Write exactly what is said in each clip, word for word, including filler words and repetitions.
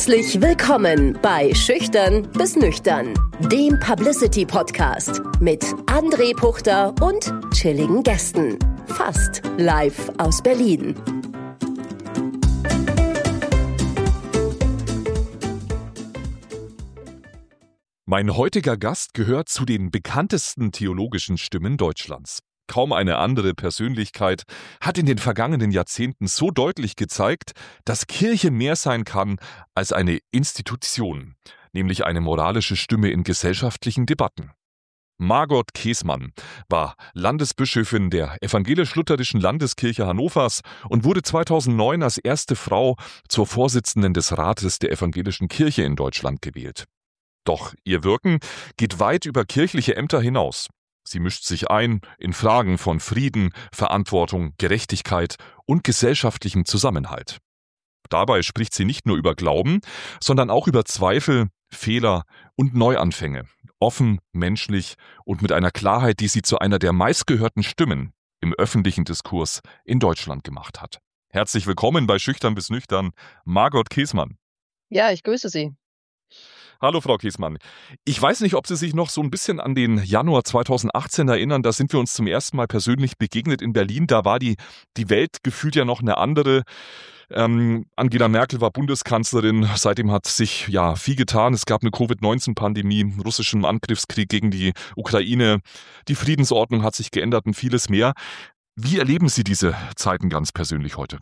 Herzlich willkommen bei Schüchtern bis Nüchtern, dem Publicity-Podcast mit André Puchter und chilligen Gästen. Fast live aus Berlin. Mein heutiger Gast gehört zu den bekanntesten theologischen Stimmen Deutschlands. Kaum eine andere Persönlichkeit hat in den vergangenen Jahrzehnten so deutlich gezeigt, dass Kirche mehr sein kann als eine Institution, nämlich eine moralische Stimme in gesellschaftlichen Debatten. Margot Käßmann war Landesbischöfin der Evangelisch-Lutherischen Landeskirche Hannovers und wurde zweitausendneun als erste Frau zur Vorsitzenden des Rates der Evangelischen Kirche in Deutschland gewählt. Doch ihr Wirken geht weit über kirchliche Ämter hinaus. Sie mischt sich ein in Fragen von Frieden, Verantwortung, Gerechtigkeit und gesellschaftlichem Zusammenhalt. Dabei spricht sie nicht nur über Glauben, sondern auch über Zweifel, Fehler und Neuanfänge, offen, menschlich und mit einer Klarheit, die sie zu einer der meistgehörten Stimmen im öffentlichen Diskurs in Deutschland gemacht hat. Herzlich willkommen bei Schüchtern bis Nüchtern, Margot Käßmann. Ja, ich grüße Sie. Hallo Frau Käßmann. Ich weiß nicht, ob Sie sich noch so ein bisschen an den Januar zweitausendachtzehn erinnern. Da sind wir uns zum ersten Mal persönlich begegnet in Berlin. Da war die, die Welt gefühlt ja noch eine andere. Ähm, Angela Merkel war Bundeskanzlerin. Seitdem hat sich ja viel getan. Es gab eine Covid neunzehn Pandemie, russischen Angriffskrieg gegen die Ukraine. Die Friedensordnung hat sich geändert und vieles mehr. Wie erleben Sie diese Zeiten ganz persönlich heute?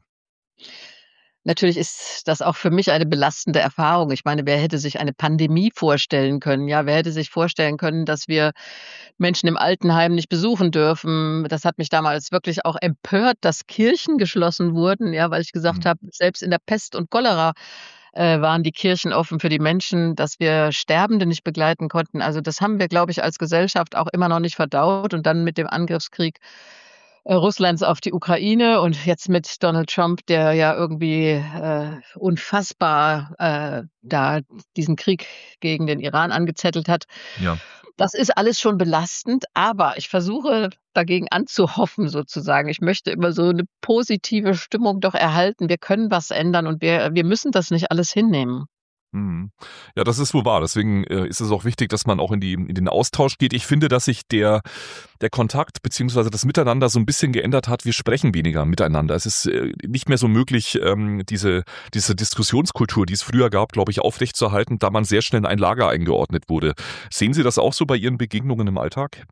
Natürlich ist das auch für mich eine belastende Erfahrung. Ich meine, wer hätte sich eine Pandemie vorstellen können? Ja, wer hätte sich vorstellen können, dass wir Menschen im Altenheim nicht besuchen dürfen? Das hat mich damals wirklich auch empört, dass Kirchen geschlossen wurden, ja, weil ich gesagt Mhm. habe, selbst in der Pest und Cholera äh, waren die Kirchen offen für die Menschen, dass wir Sterbende nicht begleiten konnten. Also das haben wir, glaube ich, als Gesellschaft auch immer noch nicht verdaut. Und dann mit dem Angriffskrieg äh, Russlands auf die Ukraine und jetzt mit Donald Trump, der ja irgendwie äh, unfassbar äh, da diesen Krieg gegen den Iran angezettelt hat. Ja. Das ist alles schon belastend, aber ich versuche dagegen anzuhoffen sozusagen. Ich möchte immer so eine positive Stimmung doch erhalten. Wir können was ändern und wir wir müssen das nicht alles hinnehmen. Mhm. Ja, das ist wohl wahr. Deswegen äh, ist es auch wichtig, dass man auch in die in den Austausch geht. Ich finde, dass sich der der Kontakt beziehungsweise das Miteinander so ein bisschen geändert hat. Wir sprechen weniger miteinander. Es ist äh, nicht mehr so möglich, ähm, diese diese Diskussionskultur, die es früher gab, glaube ich, aufrechtzuerhalten, da man sehr schnell in ein Lager eingeordnet wurde. Sehen Sie das auch so bei Ihren Begegnungen im Alltag?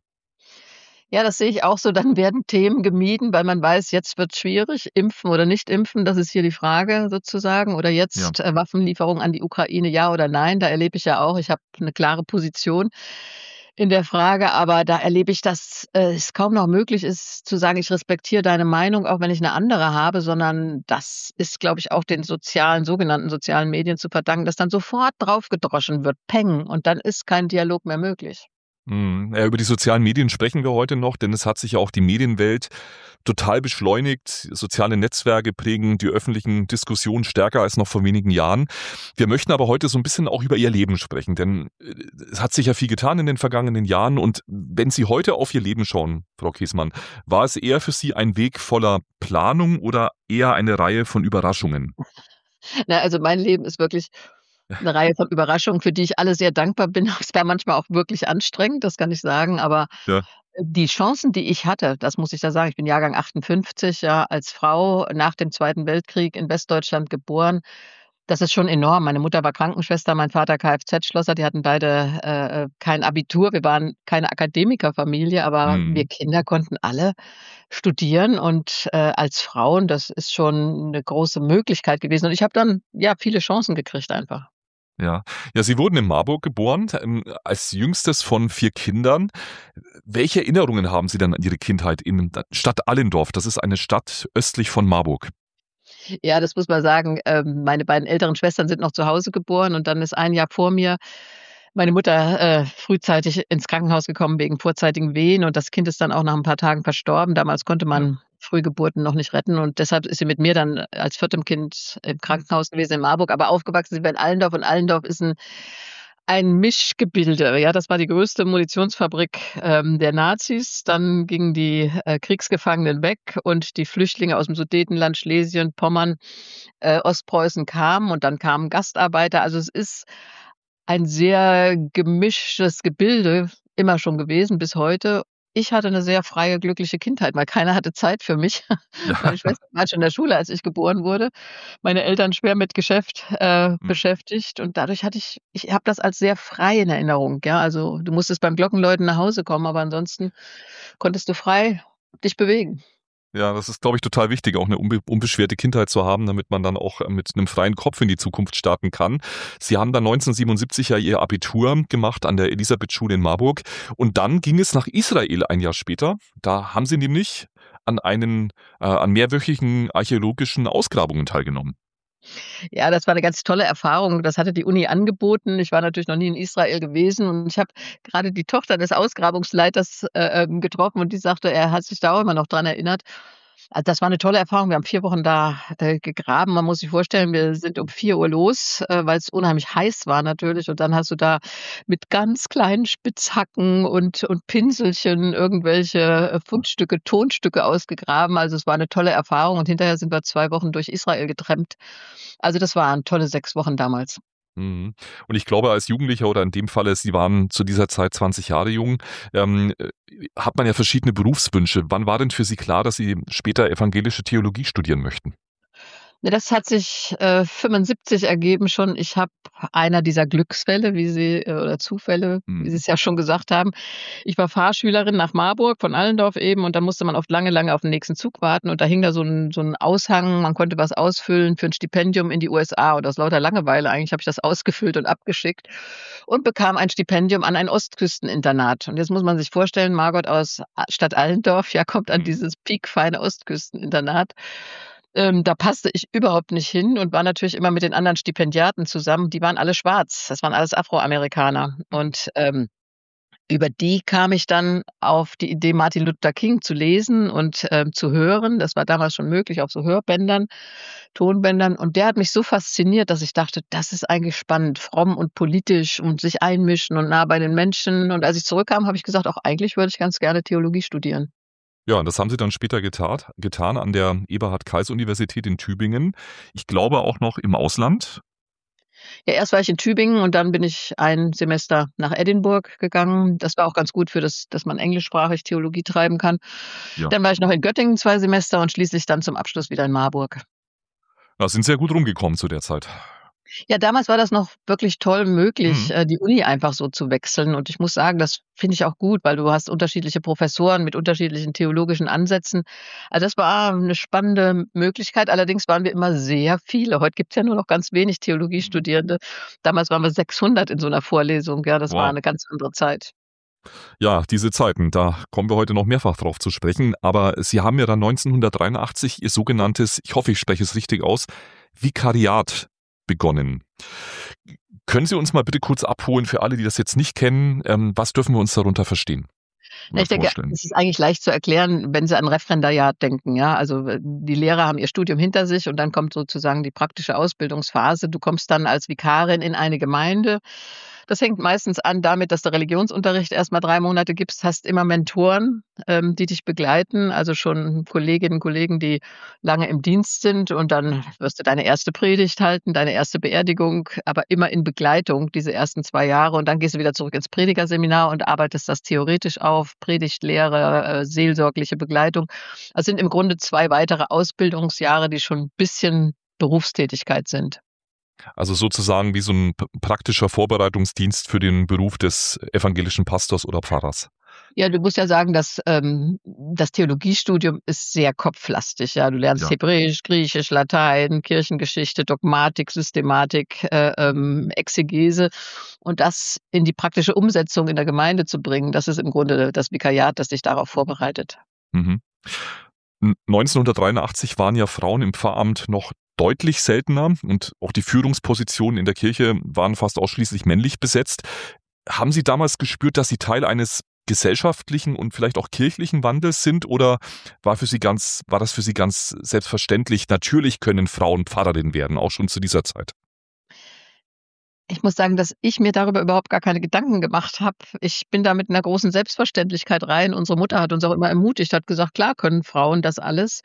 Ja, das sehe ich auch so. Dann werden Themen gemieden, weil man weiß, jetzt wird's schwierig. Impfen oder nicht impfen, das ist hier die Frage sozusagen. Oder Ja. jetzt äh, Waffenlieferung an die Ukraine, ja oder nein. Da erlebe ich ja auch, ich habe eine klare Position in der Frage, aber da erlebe ich, dass äh, es kaum noch möglich ist zu sagen, ich respektiere deine Meinung, auch wenn ich eine andere habe, sondern das ist, glaube ich, auch den sozialen, sogenannten sozialen Medien zu verdanken, dass dann sofort draufgedroschen wird, peng, und dann ist kein Dialog mehr möglich. Mhm. Ja, über die sozialen Medien sprechen wir heute noch, denn es hat sich ja auch die Medienwelt total beschleunigt. Soziale Netzwerke prägen die öffentlichen Diskussionen stärker als noch vor wenigen Jahren. Wir möchten aber heute so ein bisschen auch über Ihr Leben sprechen, denn äh, es hat sich ja viel getan in den vergangenen Jahren. Und wenn Sie heute auf Ihr Leben schauen, Frau Käßmann, war es eher für Sie ein Weg voller Planung oder eher eine Reihe von Überraschungen? Na, also mein Leben ist wirklich 'ne Reihe von Überraschungen, für die ich alle sehr dankbar bin. Es war manchmal auch wirklich anstrengend, das kann ich sagen, aber Ja. die Chancen, die ich hatte, das muss ich da sagen, ich bin Jahrgang achtundfünfzig, ja, als Frau nach dem Zweiten Weltkrieg in Westdeutschland geboren. Das ist schon enorm. Meine Mutter war Krankenschwester, mein Vater Kfz-Schlosser. Die hatten beide äh, äh, kein Abitur. Wir waren keine Akademikerfamilie, aber wir Mhm. Kinder konnten alle studieren und äh, als Frauen, das ist schon eine große Möglichkeit gewesen. Und ich habe dann, ja, viele Chancen gekriegt einfach. Ja. Ja, Sie wurden in Marburg geboren, ähm, als jüngstes von vier Kindern. Welche Erinnerungen haben Sie denn an Ihre Kindheit in der Stadt Allendorf? Das ist eine Stadt östlich von Marburg. Ja, das muss man sagen. Ähm, meine beiden älteren Schwestern sind noch zu Hause geboren und dann ist ein Jahr vor mir meine Mutter äh, frühzeitig ins Krankenhaus gekommen wegen vorzeitigen Wehen und das Kind ist dann auch nach ein paar Tagen verstorben. Damals konnte Ja. man Frühgeburten noch nicht retten und deshalb ist sie mit mir dann als viertem Kind im Krankenhaus gewesen in Marburg, aber aufgewachsen sind wir in Allendorf und Allendorf ist 'n Ein Mischgebilde. Ja, das war die größte Munitionsfabrik ähm, der Nazis. Dann gingen die äh, Kriegsgefangenen weg und die Flüchtlinge aus dem Sudetenland, Schlesien, Pommern, äh, Ostpreußen kamen und dann kamen Gastarbeiter. Also es ist ein sehr gemischtes Gebilde immer schon gewesen bis heute. Ich hatte eine sehr freie, glückliche Kindheit, weil keiner hatte Zeit für mich. Ja. Meine Schwester war schon in der Schule, als ich geboren wurde. Meine Eltern schwer mit Geschäft, äh, Mhm. beschäftigt und dadurch hatte ich ich habe das als sehr frei in Erinnerung, ja. Also, du musstest beim Glockenläuten nach Hause kommen, aber ansonsten konntest du frei dich bewegen. Ja, das ist, glaube ich, total wichtig, auch eine unbe unbeschwerte Kindheit zu haben, damit man dann auch äh, mit einem freien Kopf in die Zukunft starten kann. Sie haben dann neunzehnhundertsiebenundsiebzig ja Ihr Abitur gemacht an der Elisabethschule in Marburg und dann ging es nach Israel ein Jahr später. Da haben Sie nämlich an einen äh, an mehrwöchigen archäologischen Ausgrabungen teilgenommen. Ja, das war 'ne ganz tolle Erfahrung. Das hatte die Uni angeboten. Ich war natürlich noch nie in Israel gewesen und ich habe grade die Tochter des Ausgrabungsleiters, äh, ähm, getroffen und die sagte, er hat sich da auch immer noch dran erinnert. Ah, das war 'ne tolle Erfahrung. Wir haben vier Wochen da, äh, gegraben. Man muss sich vorstellen, wir sind um vier Uhr los, äh, weil's unheimlich heiß war natürlich und dann hast du da mit ganz kleinen Spitzhacken und und Pinselchen irgendwelche, äh, Fundstücke, Tonstücke ausgegraben. Also, es war 'ne tolle Erfahrung und hinterher sind wir zwei Wochen durch Israel getrampt. Also, das waren tolle sechs Wochen damals. Mhm. Und ich glaube, als Jugendlicher oder in dem Falle, Sie waren zu dieser Zeit zwanzig Jahre jung, ähm, äh, hat man ja verschiedene Berufswünsche. Wann war denn für Sie klar, dass Sie später evangelische Theologie studieren möchten? Ne, das hat sich, äh, fünfundsiebzig ergeben schon. Ich habe einer dieser Glücksfälle, wie Sie äh, oder Zufälle, wie Sie Mhm. es ja schon gesagt haben. Ich war Fahrschülerin nach Marburg von Allendorf eben und da musste man oft lange, lange auf den nächsten Zug warten und da hing da so 'n so 'n Aushang, man konnte was ausfüllen für 'n Stipendium in die U S A und aus lauter Langeweile eigentlich habe ich das ausgefüllt und abgeschickt und bekam ein Stipendium an ein Ostküsteninternat. Und jetzt muss man sich vorstellen, Margot aus A Stadt Allendorf, ja, kommt an Mhm. dieses piekfeine Ostküsteninternat. Ähm, da passte ich überhaupt nicht hin und war natürlich immer mit den anderen Stipendiaten zusammen. Die waren alle schwarz. Das waren alles Afroamerikaner. Und, ähm, über die kam ich dann auf die Idee, Martin Luther King zu lesen und, ähm, zu hören. Das war damals schon möglich auf so Hörbändern, Tonbändern. Und der hat mich so fasziniert, dass ich dachte: „Das ist eigentlich spannend, fromm und politisch und sich einmischen und nah bei den Menschen.“ Und als ich zurückkam, habe ich gesagt: „Ach, eigentlich würde ich ganz gerne Theologie studieren.“ Ja, und das haben Sie dann später getat getan an der Eberhard-Karls-Universität in Tübingen. Ich glaube auch noch im Ausland? Ja, erst war ich in Tübingen und dann bin ich ein Semester nach Edinburgh gegangen. Das war auch ganz gut für das dass man englischsprachig Theologie treiben kann. Ja. Dann war ich noch in Göttingen zwei Semester und schließlich dann zum Abschluss wieder in Marburg. Ja, sind sehr gut rumgekommen zu der Zeit. Ja, damals war das noch wirklich toll möglich, Mhm. äh, die Uni einfach so zu wechseln. Und ich muss sagen, das finde ich auch gut, weil du hast unterschiedliche Professoren mit unterschiedlichen theologischen Ansätzen. Also, das war 'ne spannende Möglichkeit. Allerdings waren wir immer sehr viele. Heute gibt's ja nur noch ganz wenig Mhm. Theologiestudierende. Damals waren wir sechshundert in so 'ner Vorlesung. Ja, das war Wow. 'ne ganz andere Zeit. Ja, diese Zeiten, da kommen wir heute noch mehrfach drauf zu sprechen. Aber Sie haben ja dann neunzehnhundertdreiundachtzig Ihr sogenanntes, ich hoffe, ich spreche es richtig aus, Vikariat begonnen. Können Sie uns mal bitte kurz abholen für alle, die das jetzt nicht kennen, ähm, was dürfen wir uns darunter verstehen Na, oder ich denke, vorstellen? es ist eigentlich leicht zu erklären, wenn Sie an Referendariat denken, ja. Also, äh, die Lehrer haben ihr Studium hinter sich und dann kommt sozusagen die praktische Ausbildungsphase. Du kommst dann als Vikarin in eine Gemeinde. Das fängt meistens an damit, dass du Religionsunterricht erst mal drei Monate gibst, hast immer Mentoren, ähm, die dich begleiten, also schon Kolleginnen, Kollegen, die lange im Dienst sind und dann wirst du deine erste Predigt halten, deine erste Beerdigung, aber immer in Begleitung diese ersten zwei Jahre und dann gehst du wieder zurück ins Predigerseminar und arbeitest das theoretisch auf, Predigtlehre, äh, seelsorgliche Begleitung. Das sind im Grunde zwei weitere Ausbildungsjahre, die schon 'n bisschen Berufstätigkeit sind. Also sozusagen wie so 'n p praktischer Vorbereitungsdienst für den Beruf des evangelischen Pastors oder Pfarrers. Ja, du musst ja sagen, dass, ähm, das Theologiestudium ist sehr kopflastig, ja. Du lernst Ja. Hebräisch, Griechisch, Latein, Kirchengeschichte, Dogmatik, Systematik, äh, ähm, Exegese und das in die praktische Umsetzung in der Gemeinde zu bringen, das ist im Grunde das Vikariat, das dich darauf vorbereitet. Mhm. N neunzehnhundertdreiundachtzig waren ja Frauen im Pfarramt noch deutlich seltener und auch die Führungspositionen in der Kirche waren fast ausschließlich männlich besetzt. Haben Sie damals gespürt, dass Sie Teil eines gesellschaftlichen und vielleicht auch kirchlichen Wandels sind oder war für Sie ganz war das für Sie ganz selbstverständlich, natürlich können Frauen Pfarrerin werden, auch schon zu dieser Zeit? Ich muss sagen, dass ich mir darüber überhaupt gar keine Gedanken gemacht habe. Ich bin da mit einer großen Selbstverständlichkeit rein. Unsere Mutter hat uns auch immer ermutigt, hat gesagt: „Klar können Frauen das alles."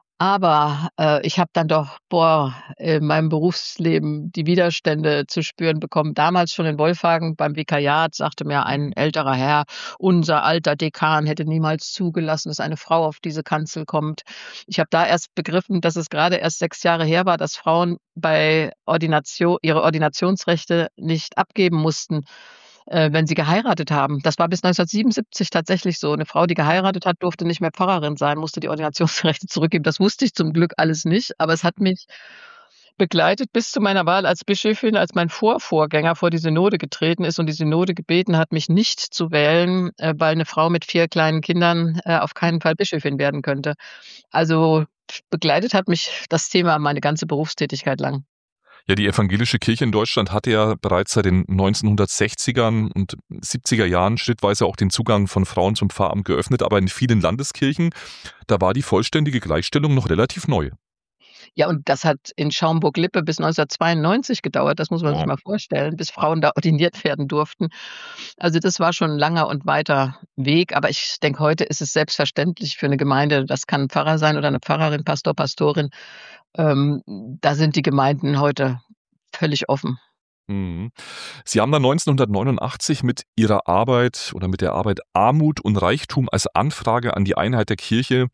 Aber, äh, ich habe dann doch, boah, in meinem Berufsleben die Widerstände zu spüren bekommen. Damals schon in Wolfhagen beim Vikariat sagte mir ein älterer Herr: „Unser alter Dekan hätte niemals zugelassen, dass eine Frau auf diese Kanzel kommt." Ich habe da erst begriffen, dass es gerade erst sechs Jahre her war, dass Frauen bei Ordinatio ihre Ordinationsrechte nicht abgeben mussten, äh, wenn sie geheiratet haben. Das war bis neunzehnhundertsiebenundsiebzig tatsächlich so. 'Ne Frau, die geheiratet hat, durfte nicht mehr Pfarrerin sein, musste die Ordinationsrechte zurückgeben. Das wusste ich zum Glück alles nicht, aber es hat mich begleitet bis zu meiner Wahl als Bischöfin, als mein Vorvorgänger vor die Synode getreten ist und die Synode gebeten hat, mich nicht zu wählen, äh, weil 'ne Frau mit vier kleinen Kindern, äh, auf keinen Fall Bischöfin werden könnte. Also, begleitet hat mich das Thema meine ganze Berufstätigkeit lang. Ja, die evangelische Kirche in Deutschland hatte ja bereits seit den neunzehnhundertsechzigern und siebziger Jahren schrittweise auch den Zugang von Frauen zum Pfarramt geöffnet, aber in vielen Landeskirchen, da war die vollständige Gleichstellung noch relativ neu. Ja, und das hat in Schaumburg-Lippe bis neunzehnhundertzweiundneunzig gedauert, das muss man sich Wow. mal vorstellen, bis Frauen da ordiniert werden durften. Also, das war schon 'n langer und weiter Weg, aber ich denke, heute ist es selbstverständlich für 'ne Gemeinde, das kann 'n Pfarrer sein oder 'ne Pfarrerin, Pastor, Pastorin. Ähm, da sind die Gemeinden heute völlig offen. Mhm. Sie haben dann neunzehnhundertneunundachtzig mit Ihrer Arbeit oder mit der Arbeit „Armut und Reichtum als Anfrage an die Einheit der Kirche"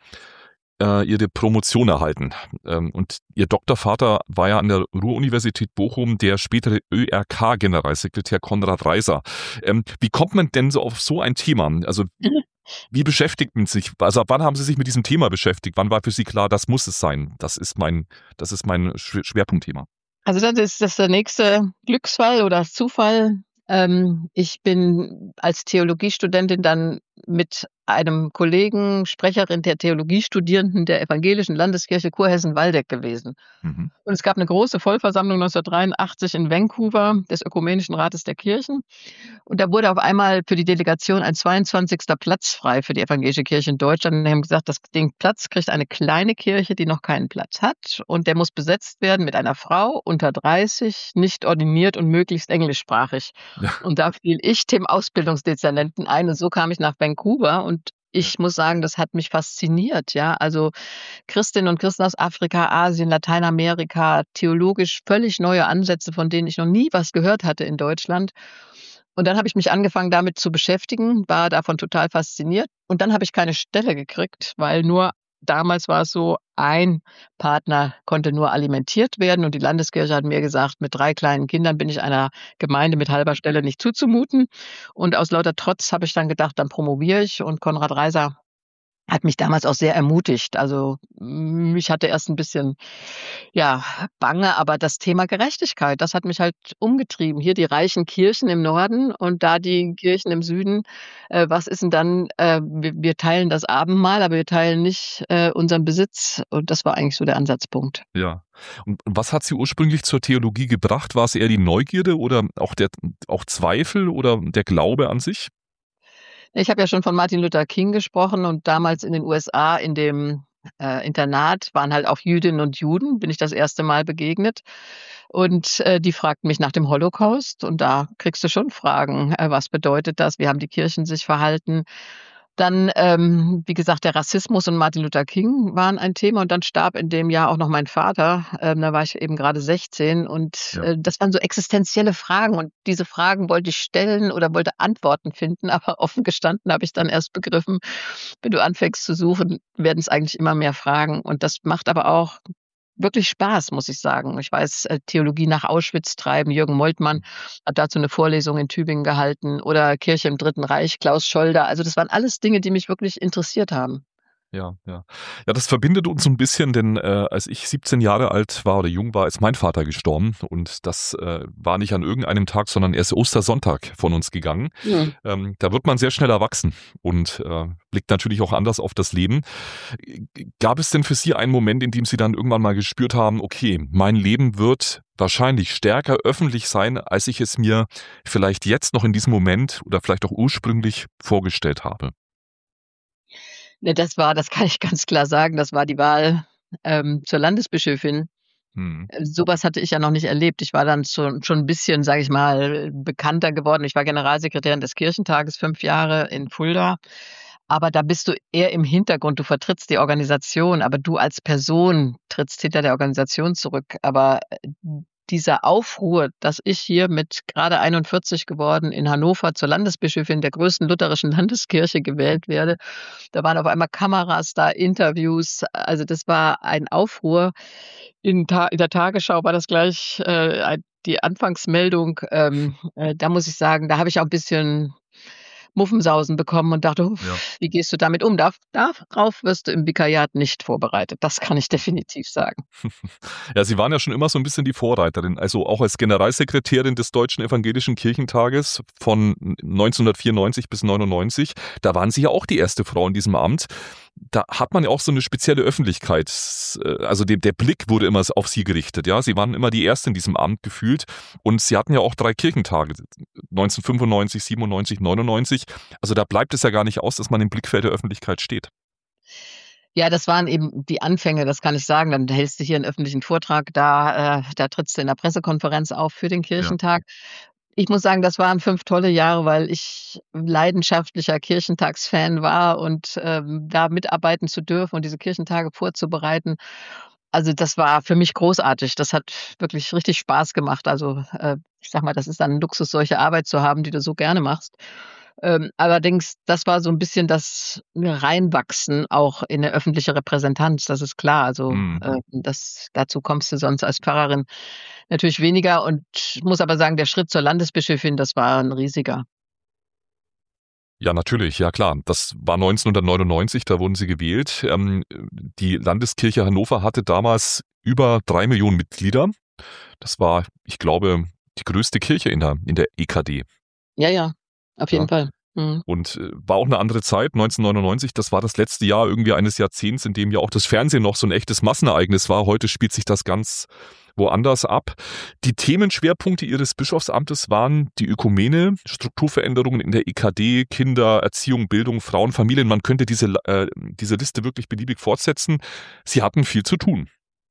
äh, Ihre Promotion erhalten. Ähm, und Ihr Doktorvater war ja an der Ruhr-Universität Bochum der spätere Ö R K-Generalsekretär Konrad Reiser. Ähm, wie kommt man denn so auf so ein Thema? Also, wie beschäftigt man sich? Also, ab wann haben Sie sich mit diesem Thema beschäftigt? Wann war für Sie klar, das muss es sein? Das ist mein das ist mein Schw Schwerpunktthema. Also, dann ist das der nächste Glücksfall oder Zufall. Ähm, ich bin als Theologiestudentin dann mit einem Kollegen, Sprecherin der Theologiestudierenden der Evangelischen Landeskirche Kurhessen-Waldeck gewesen. Mhm. Und es gab 'ne große Vollversammlung neunzehnhundertdreiundachtzig in Vancouver des Ökumenischen Rates der Kirchen. Und da wurde auf einmal für die Delegation ein zweiundzwanzigster Platz frei für die evangelische Kirche in Deutschland. Und die haben gesagt, das den Platz kriegt eine kleine Kirche, die noch keinen Platz hat. Und der muss besetzt werden mit einer Frau unter dreißig, nicht ordiniert und möglichst englischsprachig. Ja, Und da fiel ich dem Ausbildungsdezernenten ein und so kam ich nach Vancouver und ja. ich muss sagen, das hat mich fasziniert, ja. Also, Christinnen und Christen aus Afrika, Asien, Lateinamerika, theologisch völlig neue Ansätze, von denen ich noch nie was gehört hatte in Deutschland. Und dann habe ich mich angefangen, damit zu beschäftigen, war davon total fasziniert. Und dann habe ich keine Stelle gekriegt, weil nur damals war es so, ein Partner konnte nur alimentiert werden und die Landeskirche hat mir gesagt, mit drei kleinen Kindern bin ich einer Gemeinde mit halber Stelle nicht zuzumuten. Und aus lauter Trotz habe ich dann gedacht, dann promoviere ich und Konrad Reiser hat mich damals auch sehr ermutigt. Also, hm, ich hatte erst 'n bisschen, ja, Bange, aber das Thema Gerechtigkeit, das hat mich halt umgetrieben. Hier die reichen Kirchen im Norden und da die Kirchen im Süden. Äh, was ist 'n dann äh, wir wir teilen das Abendmahl, aber wir teilen nicht, äh, unseren Besitz und das war eigentlich so der Ansatzpunkt. Ja. Und was hat Sie ursprünglich zur Theologie gebracht? War es eher die Neugierde oder auch der auch Zweifel oder der Glaube an sich? Ich habe ja schon von Martin Luther King gesprochen und damals in den U S A in dem, äh, Internat waren halt auch Jüdinnen und Juden, bin ich das erste Mal begegnet. Und, äh, die fragten mich nach dem Holocaust und da kriegst du schon Fragen. Äh, was bedeutet das? Wie haben die Kirchen sich verhalten? Dann, ähm, wie gesagt, der Rassismus und Martin Luther King waren ein Thema und dann starb in dem Jahr auch noch mein Vater. Ähm, da war ich eben grade sechzehn und, Ja. äh, das waren so existenzielle Fragen und diese Fragen wollte ich stellen oder wollte Antworten finden, aber offen gestanden habe ich dann erst begriffen, wenn du anfängst zu suchen, werden's eigentlich immer mehr Fragen und das macht aber auch wirklich Spaß, muss ich sagen. Ich weiß, äh, Theologie nach Auschwitz treiben, Jürgen Moltmann hat dazu 'ne Vorlesung in Tübingen gehalten oder Kirche im Dritten Reich, Klaus Scholder. Also, das waren alles Dinge, die mich wirklich interessiert haben. Ja, ja. Ja, das verbindet uns so 'n bisschen, denn, äh, als ich siebzehn Jahre alt war oder jung war, ist mein Vater gestorben und das, äh, war nicht an irgendeinem Tag, sondern er ist Ostersonntag von uns gegangen. Mhm. Ähm, da wird man sehr schnell erwachsen und, äh, blickt natürlich auch anders auf das Leben. G gab es denn für Sie einen Moment, in dem Sie dann irgendwann mal gespürt haben: „Okay, mein Leben wird wahrscheinlich stärker öffentlich sein, als ich es mir vielleicht jetzt noch in diesem Moment oder vielleicht auch ursprünglich vorgestellt habe?" Ne, das war das kann ich ganz klar sagen, das war die Wahl, ähm, zur Landesbischöfin. Mhm. Sowas hatte ich ja noch nicht erlebt. Ich war dann schon schon ein bisschen, sage ich mal, bekannter geworden. Ich war Generalsekretärin des Kirchentages fünf Jahre in Fulda, aber da bist du eher im Hintergrund. Du vertrittst die Organisation, aber du als Person trittst hinter der Organisation zurück. Aber, äh, dieser Aufruhr, dass ich hier mit gerade einundvierzig geworden in Hannover zur Landesbischöfin der größten lutherischen Landeskirche gewählt werde, da waren auf einmal Kameras da, Interviews. Also, das war ein Aufruhr. In Ta in der Tagesschau war das gleich, äh, ein die Anfangsmeldung. Ähm, äh, da muss ich sagen, da habe ich auch 'n bisschen Muffensausen bekommen und dachte: Ja. „Uff, wie gehst du damit um?“ Darf darauf wirst du im Vikariat nicht vorbereitet. Das kann ich definitiv sagen. Ja, Sie waren ja schon immer so ein bisschen die Vorreiterin. Also, auch als Generalsekretärin des Deutschen Evangelischen Kirchentages von neunzehnhundertvierundneunzig bis neunundneunzig. Da waren Sie ja auch die erste Frau in diesem Amt. Da hat man ja auch so eine spezielle Öffentlichkeit, äh, also der der Blick wurde immer auf Sie gerichtet, ja? Sie waren immer die Erste in diesem Amt gefühlt und Sie hatten ja auch drei Kirchentage, neunzehnhundertfünfundneunzig, siebenundneunzig, neunundneunzig. Also, da bleibt es ja gar nicht aus, dass man im Blickfeld der Öffentlichkeit steht. Ja, das waren eben die Anfänge, das kann ich sagen. Dann hältst du hier 'n öffentlichen Vortrag, da äh, da trittst du in der Pressekonferenz auf für den Ja. Kirchentag. Ich muss sagen, das waren fünf tolle Jahre, weil ich leidenschaftlicher Kirchentagsfan war und, ähm, da mitarbeiten zu dürfen und diese Kirchentage vorzubereiten. Also, das war für mich großartig. Das hat wirklich richtig Spaß gemacht. Also, äh, ich sage mal, das ist dann 'n Luxus, solche Arbeit zu haben, die du so gerne machst. Ähm, allerdings, das war so 'n bisschen das Reinwachsen auch in 'ne öffentliche Repräsentanz, das ist klar. Also, Mhm. äh, das dazu kommst du sonst als Pfarrerin natürlich weniger und muss aber sagen, der Schritt zur Landesbischöfin, das war 'n riesiger. Ja, natürlich, ja klar. Das war neunzehnhundertneunundneunzig, da wurden Sie gewählt. Ähm, die Landeskirche Hannover hatte damals über drei Millionen Mitglieder. Das war, ich glaube, die größte Kirche in der in der E K D, Ja, ja, auf ja. jeden Fall. Mhm. Und, äh, war auch eine andere Zeit, neunzehnhundertneunundneunzig, das war das letzte Jahr irgendwie eines Jahrzehnts, in dem ja auch das Fernsehen noch so ein echtes Massenereignis war. Heute spielt sich das ganz woanders ab. Die Themenschwerpunkte Ihres Bischofsamtes waren die Ökumene, Strukturveränderungen in der E K D, Kinder, Erziehung, Bildung, Frauen, Familien. Man könnte diese äh, diese Liste wirklich beliebig fortsetzen. Sie hatten viel zu tun.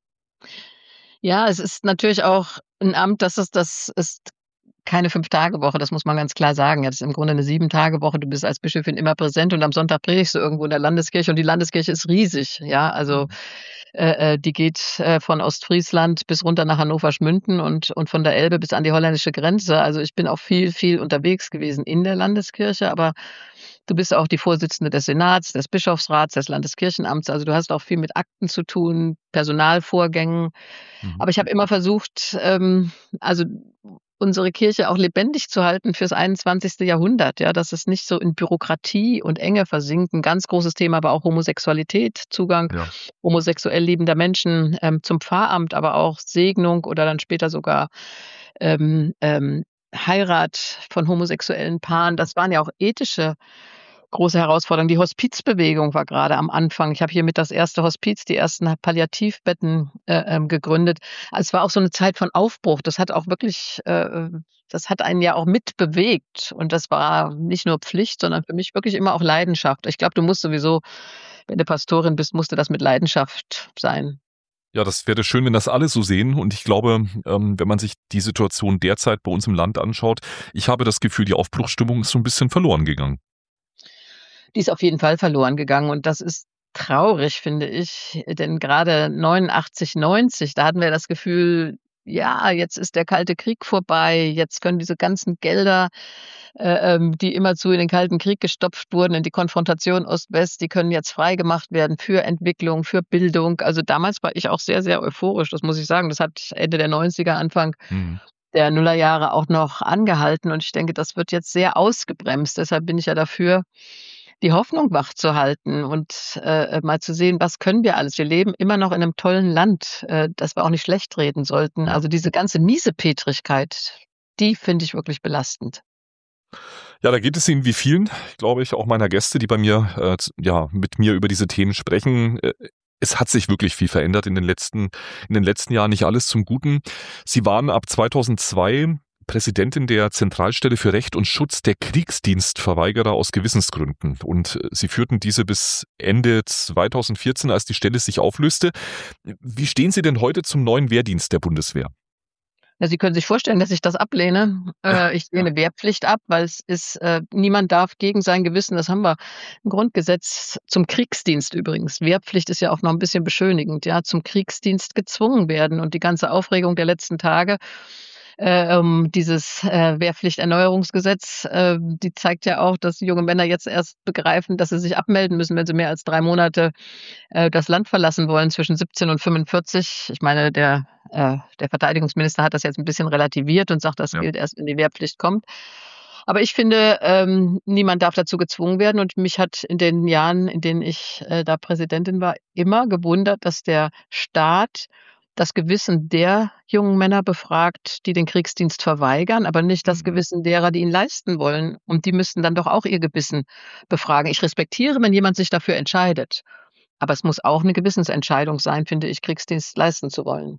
Ja, es ist natürlich auch 'n Amt, das ist das ist keine Fünf-Tage-Woche, das muss man ganz klar sagen. Ja, das ist im Grunde 'ne Sieben-Tage-Woche. Du bist als Bischöfin immer präsent und am Sonntag predigst du irgendwo in der Landeskirche und die Landeskirche ist riesig, ja. Also, äh, äh, die geht, äh, von Ostfriesland bis runter nach Hannover-Schmünden und und von der Elbe bis an die holländische Grenze. Also, ich bin auch viel, viel unterwegs gewesen in der Landeskirche, aber du bist auch die Vorsitzende des Senats, des Bischofsrats, des Landeskirchenamts. Also, du hast auch viel mit Akten zu tun, Personalvorgängen. Mhm. Aber ich habe immer versucht, ähm, also unsere Kirche auch lebendig zu halten fürs einundzwanzigste. Jahrhundert, ja, dass es nicht so in Bürokratie und Enge versinkt. 'N ganz großes Thema war auch Homosexualität, Zugang Ja. homosexuell liebender Menschen, ähm, zum Pfarramt, aber auch Segnung oder dann später sogar, ähm, ähm, Heirat von homosexuellen Paaren. Das waren ja auch ethische große Herausforderungen. Die Hospizbewegung war grade am Anfang. Ich habe hiermit das erste Hospiz, die ersten Palliativbetten, äh, ähm, gegründet. Also, es war auch so 'ne Zeit von Aufbruch. Das hat auch wirklich äh, das hat einen ja auch mitbewegt und das war nicht nur Pflicht, sondern für mich wirklich immer auch Leidenschaft. Ich glaube, du musst sowieso, wenn du Pastorin bist, musste das mit Leidenschaft sein. Ja, das wäre schön, wenn das alle so sehen. Und ich glaube, ähm, wenn man sich die Situation derzeit bei uns im Land anschaut, ich habe das Gefühl, die Aufbruchsstimmung ist so ein bisschen verloren gegangen. Die ist auf jeden Fall verloren gegangen und das ist traurig, finde ich, denn grade neunundachtzig, neunzig, da hatten wir das Gefühl: „Ja, jetzt ist der Kalte Krieg vorbei, jetzt können diese ganzen Gelder, äh, ähm, die immerzu in den Kalten Krieg gestopft wurden, in die Konfrontation Ost-West, die können jetzt freigemacht werden für Entwicklung, für Bildung.“ Also, damals war ich auch sehr, sehr euphorisch, das muss ich sagen. Das hat Ende der neunziger, Anfang Mhm. der Nullerjahre auch noch angehalten und ich denke, das wird jetzt sehr ausgebremst. Deshalb bin ich ja dafür, die Hoffnung wachzuhalten und, äh, mal zu sehen, was können wir alles? Wir leben immer noch in 'nem tollen Land, äh, das wir auch nicht schlechtreden sollten. Ja. Also, diese ganze Miesepetrigkeit, die finde ich wirklich belastend. Ja, da geht es Ihnen wie vielen, glaube ich, auch meiner Gäste, die bei mir, äh, z ja, mit mir über diese Themen sprechen. Äh, es hat sich wirklich viel verändert in den letzten in den letzten Jahren, nicht alles zum Guten. Sie waren ab zweitausendzwei Präsidentin der Zentralstelle für Recht und Schutz der Kriegsdienstverweigerer aus Gewissensgründen. Und Sie führten diese bis Ende zweitausendvierzehn, als die Stelle sich auflöste. Wie stehen Sie denn heute zum neuen Wehrdienst der Bundeswehr? Ja, Sie können sich vorstellen, dass ich das ablehne. Äh, ich lehne Wehrpflicht ab, weil es ist, äh, niemand darf gegen sein Gewissen, das haben wir im Grundgesetz zum Kriegsdienst übrigens. Wehrpflicht ist ja auch noch ein bisschen beschönigend, ja, zum Kriegsdienst gezwungen werden. Und die ganze Aufregung der letzten Tage äh, um dieses äh, Wehrpflichterneuerungsgesetz, äh, die zeigt ja auch, dass junge Männer jetzt erst begreifen, dass sie sich abmelden müssen, wenn sie mehr als drei Monate äh, das Land verlassen wollen, zwischen siebzehn und fünfundvierzig. Ich meine, der, äh, der Verteidigungsminister hat das jetzt ein bisschen relativiert und sagt, das Ja. gilt erst, wenn die Wehrpflicht kommt. Aber ich finde, ähm, niemand darf dazu gezwungen werden. Und mich hat in den Jahren, in denen ich äh, da Präsidentin war, immer gewundert, dass der Staat das Gewissen der jungen Männer befragt, die den Kriegsdienst verweigern, aber nicht das Mhm. Gewissen derer, die ihn leisten wollen. Und die müssten dann doch auch ihr Gewissen befragen. Ich respektiere, wenn jemand sich dafür entscheidet. Aber es muss auch eine Gewissensentscheidung sein, finde ich, Kriegsdienst leisten zu wollen.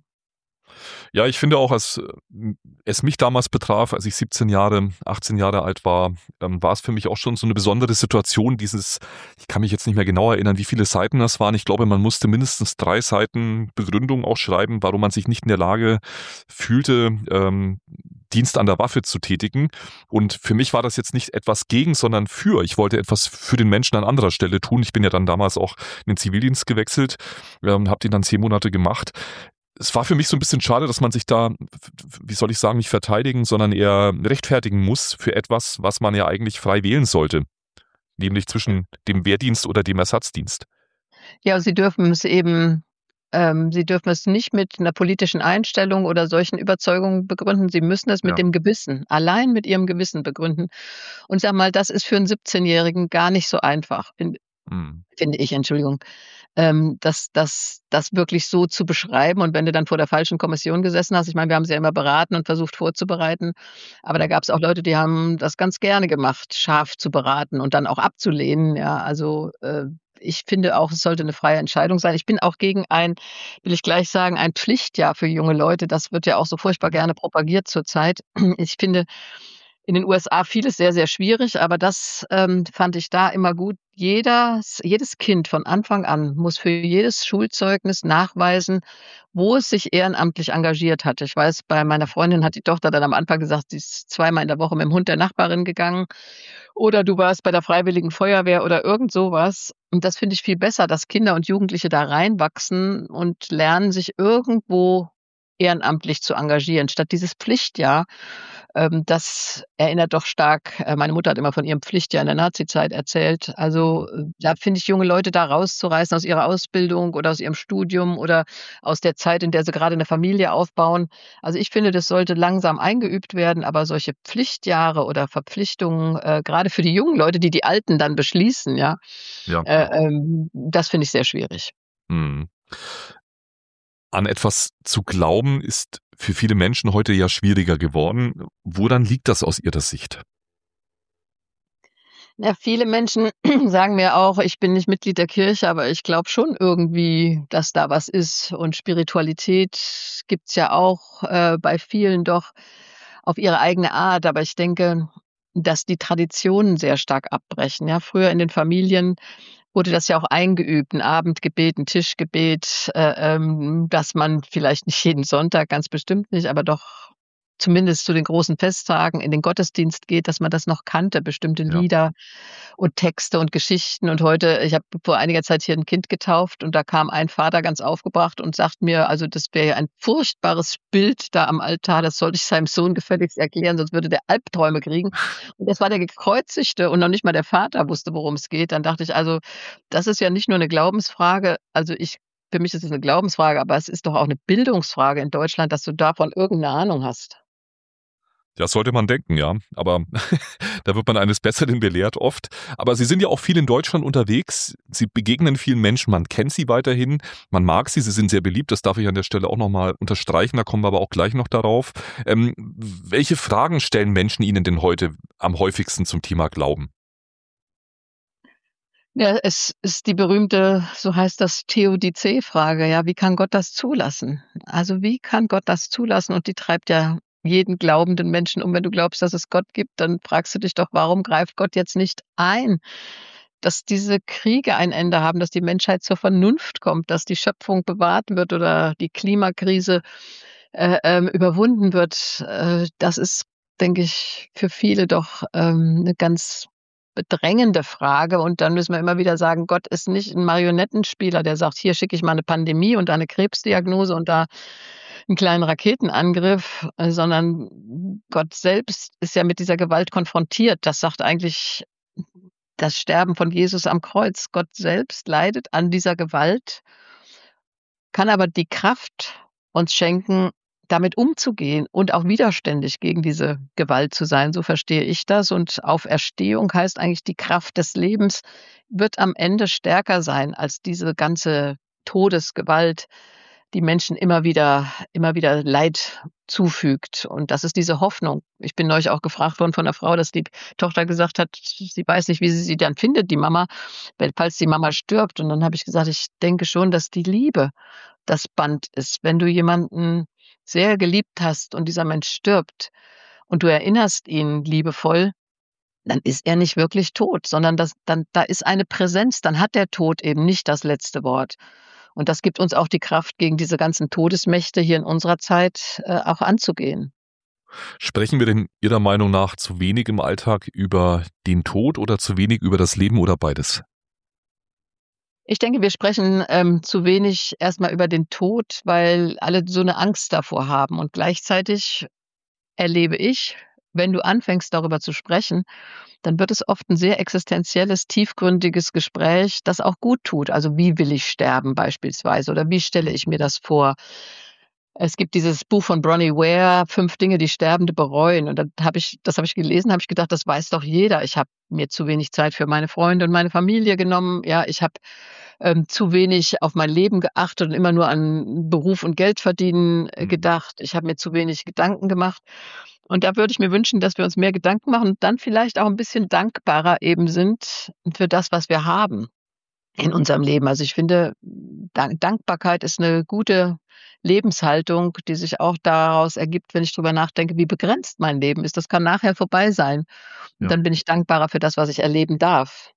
Ja, ich finde auch, als äh, es mich damals betraf, als ich siebzehn Jahre, achtzehn Jahre alt war, ähm, war es für mich auch schon so eine besondere Situation, dieses, ich kann mich jetzt nicht mehr genau erinnern, wie viele Seiten das waren. Ich glaube, man musste mindestens drei Seiten Begründung auch schreiben, warum man sich nicht in der Lage fühlte, ähm, Dienst an der Waffe zu tätigen. Und für mich war das jetzt nicht etwas gegen, sondern für. Ich wollte etwas für den Menschen an anderer Stelle tun. Ich bin ja dann damals auch in den Zivildienst gewechselt, ähm, habe den dann zehn Monate gemacht. Es war für mich so ein bisschen schade, dass man sich da, wie soll ich sagen, nicht verteidigen, sondern eher rechtfertigen muss für etwas, was man ja eigentlich frei wählen sollte, nämlich zwischen dem Wehrdienst oder dem Ersatzdienst. Ja, Sie dürfen es eben ähm, Sie dürfen es nicht mit einer politischen Einstellung oder solchen Überzeugungen begründen. Sie müssen es mit Ja. dem Gewissen, allein mit Ihrem Gewissen begründen. Und sage mal, das ist für 'n siebzehnjährigen gar nicht so einfach, finde Mhm. finde ich, Entschuldigung, ähm, das das das wirklich so zu beschreiben. Und wenn du dann vor der falschen Kommission gesessen hast, ich meine, wir haben sie ja immer beraten und versucht vorzubereiten, aber da Ja. gab's auch Leute, die haben das ganz gerne gemacht, scharf zu beraten und dann auch abzulehnen, ja. Also, äh, ich finde auch, es sollte 'ne freie Entscheidung sein. Ich bin auch gegen ein, will ich gleich sagen, ein Pflichtjahr für junge Leute. Das wird ja auch so furchtbar Mhm. gerne propagiert zurzeit. Ich finde in den U S A vieles sehr, sehr schwierig, aber das, ähm, fand ich da immer gut. Jedes jedes Kind von Anfang an muss für jedes Schulzeugnis nachweisen, wo es sich ehrenamtlich engagiert hat. Ich weiß, bei meiner Freundin hat die Tochter dann am Anfang gesagt, sie ist zweimal in der Woche mit dem Hund der Nachbarin gegangen oder du warst bei der Freiwilligen Feuerwehr oder irgend so was. Und das finde ich viel besser, dass Kinder und Jugendliche da reinwachsen und lernen, sich irgendwo ehrenamtlich zu engagieren, statt dieses Pflichtjahr. Ähm, das erinnert doch stark, äh, meine Mutter hat immer von ihrem Pflichtjahr in der Nazizeit erzählt. Also, Mhm. äh, da finde ich, junge Leute da rauszureißen aus ihrer Ausbildung oder aus ihrem Studium oder aus der Zeit, in der sie gerade 'ne Familie aufbauen. Also, ich finde, das sollte langsam eingeübt werden, aber solche Pflichtjahre oder Verpflichtungen, äh, grade für die jungen Leute, die die Alten dann beschließen, ja, Ja, äh, ja. ähm, das finde ich sehr schwierig. Mhm. An etwas zu glauben, ist für viele Menschen heute ja schwieriger geworden. Woran liegt das aus Ihrer Sicht? Ja, viele Menschen sagen mir auch, ich bin nicht Mitglied der Kirche, aber ich glaube schon irgendwie, dass da was ist. Und Spiritualität gibt's ja auch, äh, bei vielen doch auf ihre eigene Art. Aber ich denke, dass die Traditionen sehr stark abbrechen, ja. Früher in den Familien wurde das ja auch eingeübt, 'n Abendgebet, 'n Tischgebet, äh, ähm, dass man vielleicht nicht jeden Sonntag, ganz bestimmt nicht, aber doch zumindest zu den großen Festtagen in den Gottesdienst geht, dass man das noch kannte, bestimmte Ja. Lieder und Texte und Geschichten. Und heute, ich habe vor einiger Zeit hier 'n Kind getauft und da kam ein Vater ganz aufgebracht und sagt mir, also, das wäre ja ein furchtbares Bild da am Altar, das sollte ich seinem Sohn gefälligst erklären, sonst würde der Albträume kriegen. Und das war der Gekreuzigte und noch nicht mal der Vater wusste, worum es geht. Dann dachte ich, also, das ist ja nicht nur 'ne Glaubensfrage. Also, ich für mich ist es 'ne Glaubensfrage, aber es ist doch auch 'ne Bildungsfrage in Deutschland, dass du davon irgend 'ne Ahnung hast. Das sollte man denken, ja. Aber da wird man eines Besseren belehrt oft. Aber Sie sind ja auch viel in Deutschland unterwegs. Sie begegnen vielen Menschen. Man kennt Sie weiterhin. Man mag Sie. Sie sind sehr beliebt. Das darf ich an der Stelle auch nochmal unterstreichen. Da kommen wir aber auch gleich noch darauf. Ähm, welche Fragen stellen Menschen Ihnen denn heute am häufigsten zum Thema Glauben? Ja, es ist die berühmte, so heißt das, Theodizee-Frage, ja, wie kann Gott das zulassen? Also, wie kann Gott das zulassen? Und die treibt ja jeden glaubenden Menschen um. Wenn du glaubst, dass es Gott gibt, dann fragst du dich doch, warum greift Gott jetzt nicht ein? Dass diese Kriege ein Ende haben, dass die Menschheit zur Vernunft kommt, dass die Schöpfung bewahrt wird oder die Klimakrise äh, ähm, überwunden wird, äh, das ist, denke ich, für viele doch ähm, eine ganz bedrängende Frage. Und dann müssen wir immer wieder sagen, Gott ist nicht ein Marionettenspieler, der sagt, hier schicke ich mal eine Pandemie und da eine Krebsdiagnose und da einen kleinen Raketenangriff, äh, sondern Gott selbst ist ja mit dieser Gewalt konfrontiert. Das sagt eigentlich das Sterben von Jesus am Kreuz. Gott selbst leidet an dieser Gewalt, kann aber die Kraft uns schenken, damit umzugehen und auch widerständig gegen diese Gewalt zu sein. So verstehe ich das. Und Auferstehung heißt eigentlich, die Kraft des Lebens wird am Ende stärker sein als diese ganze Todesgewalt, die Menschen immer wieder immer wieder Leid zufügt. Und das ist diese Hoffnung. Ich bin neulich auch gefragt worden von einer Frau, dass die Tochter gesagt hat, sie weiß nicht, wie sie sie dann findet, die Mama, wenn falls die Mama stirbt. Und dann habe ich gesagt, ich denke schon, dass die Liebe das Band ist. Wenn du jemanden sehr geliebt hast und dieser Mensch stirbt und du erinnerst ihn liebevoll, dann ist er nicht wirklich tot, sondern das dann da ist eine Präsenz, dann hat der Tod eben nicht das letzte Wort. Und das gibt uns auch die Kraft, gegen diese ganzen Todesmächte hier in unserer Zeit äh, auch anzugehen. Sprechen wir denn Ihrer Meinung nach zu wenig im Alltag über den Tod oder zu wenig über das Leben oder beides? Ich denke, wir sprechen ähm, zu wenig erstmal über den Tod, weil alle so eine Angst davor haben. Und gleichzeitig erlebe ich, wenn du anfängst, darüber zu sprechen, dann wird es oft ein sehr existenzielles, tiefgründiges Gespräch, das auch gut tut. Also, wie will ich sterben beispielsweise oder wie stelle ich mir das vor? Es gibt dieses Buch von Bronnie Ware, „Fünf Dinge, die Sterbende bereuen“. Und dann habe ich das habe ich gelesen, habe ich gedacht, das weiß doch jeder. Ich habe mir zu wenig Zeit für meine Freunde und meine Familie genommen. Ja, ich habe ähm, zu wenig auf mein Leben geachtet und immer nur an Beruf und Geld verdienen äh, Mhm. gedacht. Ich habe mir zu wenig Gedanken gemacht. Und da würde ich mir wünschen, dass wir uns mehr Gedanken machen und dann vielleicht auch ein bisschen dankbarer eben sind für das, was wir haben in unserem Leben. Also, ich finde, Dank Dankbarkeit ist eine gute Lebenshaltung, die sich auch daraus ergibt, wenn ich drüber nachdenke, wie begrenzt mein Leben ist. Das kann nachher vorbei sein. Und Ja. dann bin ich dankbarer für das, was ich erleben darf.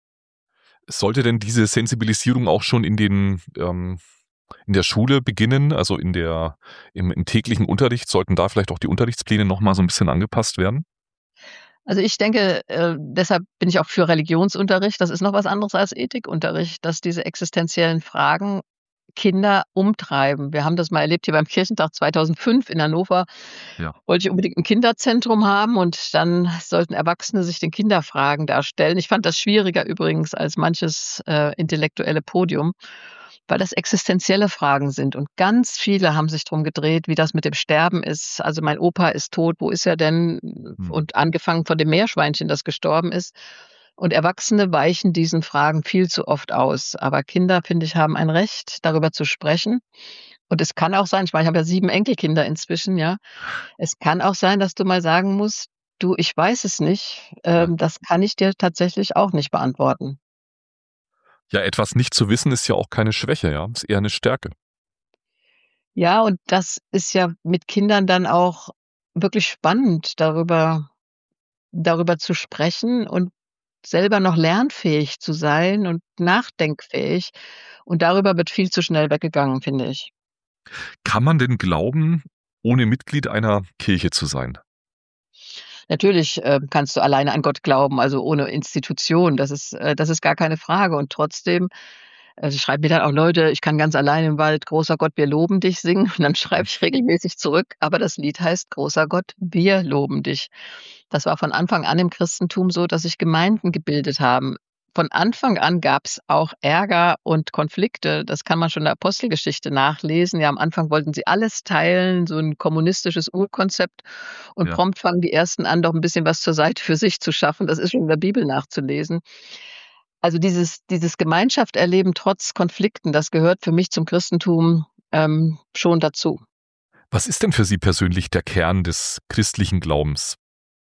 Sollte denn diese Sensibilisierung auch schon in den ähm, in der Schule beginnen, also in der im im täglichen Unterricht, sollten da vielleicht auch die Unterrichtspläne noch mal so ein bisschen angepasst werden? Also, ich denke, äh, deshalb bin ich auch für Religionsunterricht. Das ist noch was anderes als Ethikunterricht, dass diese existenziellen Fragen Kinder umtreiben. Wir haben das mal erlebt hier beim Kirchentag zweitausendfünf in Hannover. Ja. Wollte ich unbedingt ein Kinderzentrum haben und dann sollten Erwachsene sich den Kinderfragen darstellen. Ich fand das schwieriger übrigens als manches, äh, intellektuelle Podium, weil das existenzielle Fragen sind und ganz viele haben sich drum gedreht, wie das mit dem Sterben ist. Also, mein Opa ist tot, wo ist er denn? Mhm. Und angefangen von dem Meerschweinchen, das gestorben ist. Und Erwachsene weichen diesen Fragen viel zu oft aus. Aber Kinder, finde ich, haben ein Recht, darüber zu sprechen. Und es kann auch sein, ich meine, ich habe ja sieben Enkelkinder inzwischen, ja. Es kann auch sein, dass du mal sagen musst: „Du, ich weiß es nicht. Ja. Ähm, das kann ich dir tatsächlich auch nicht beantworten.“ Ja, etwas nicht zu wissen ist ja auch keine Schwäche, ja, ist eher eine Stärke. Ja, und das ist ja mit Kindern dann auch wirklich spannend, darüber darüber zu sprechen und selber noch lernfähig zu sein und nachdenkfähig. Und darüber wird viel zu schnell weggegangen, finde ich. Kann man denn glauben, ohne Mitglied einer Kirche zu sein? Natürlich, ähm, kannst du alleine an Gott glauben, also ohne Institution. Das ist äh, das ist gar keine Frage. Und trotzdem also, schreiben mir dann auch Leute: „Ich kann ganz allein im Wald ‚Großer Gott, wir loben dich‘ singen.“ Und dann schreibe ich regelmäßig zurück: „Aber das Lied heißt ‚Großer Gott, wir loben dich‘.“ Das war von Anfang an im Christentum so, dass sich Gemeinden gebildet haben. Von Anfang an gab's auch Ärger und Konflikte. Das kann man schon in der Apostelgeschichte nachlesen. Ja, am Anfang wollten sie alles teilen, so 'n kommunistisches Urkonzept. Und Ja. prompt fangen die Ersten an, doch 'n bisschen was zur Seite für sich zu schaffen. Das ist schon in der Bibel nachzulesen. Also, dieses dieses Gemeinschaft erleben trotz Konflikten, das gehört für mich zum Christentum, ähm, schon dazu. Was ist denn für Sie persönlich der Kern des christlichen Glaubens?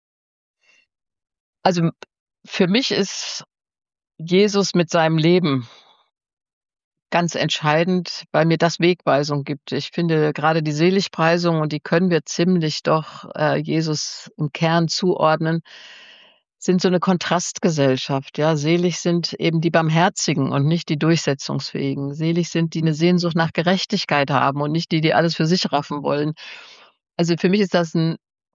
Also, m für mich ist Jesus mit seinem Leben ganz entscheidend, weil mir das Wegweisung gibt. Ich finde gerade die Seligpreisung, und die können wir ziemlich doch äh, Jesus im Kern zuordnen, sind so eine Kontrastgesellschaft, ja. Selig sind eben die Barmherzigen und nicht die Durchsetzungsfähigen. Selig sind, die eine Sehnsucht nach Gerechtigkeit haben und nicht die, die alles für sich raffen wollen. Also, für mich ist das ein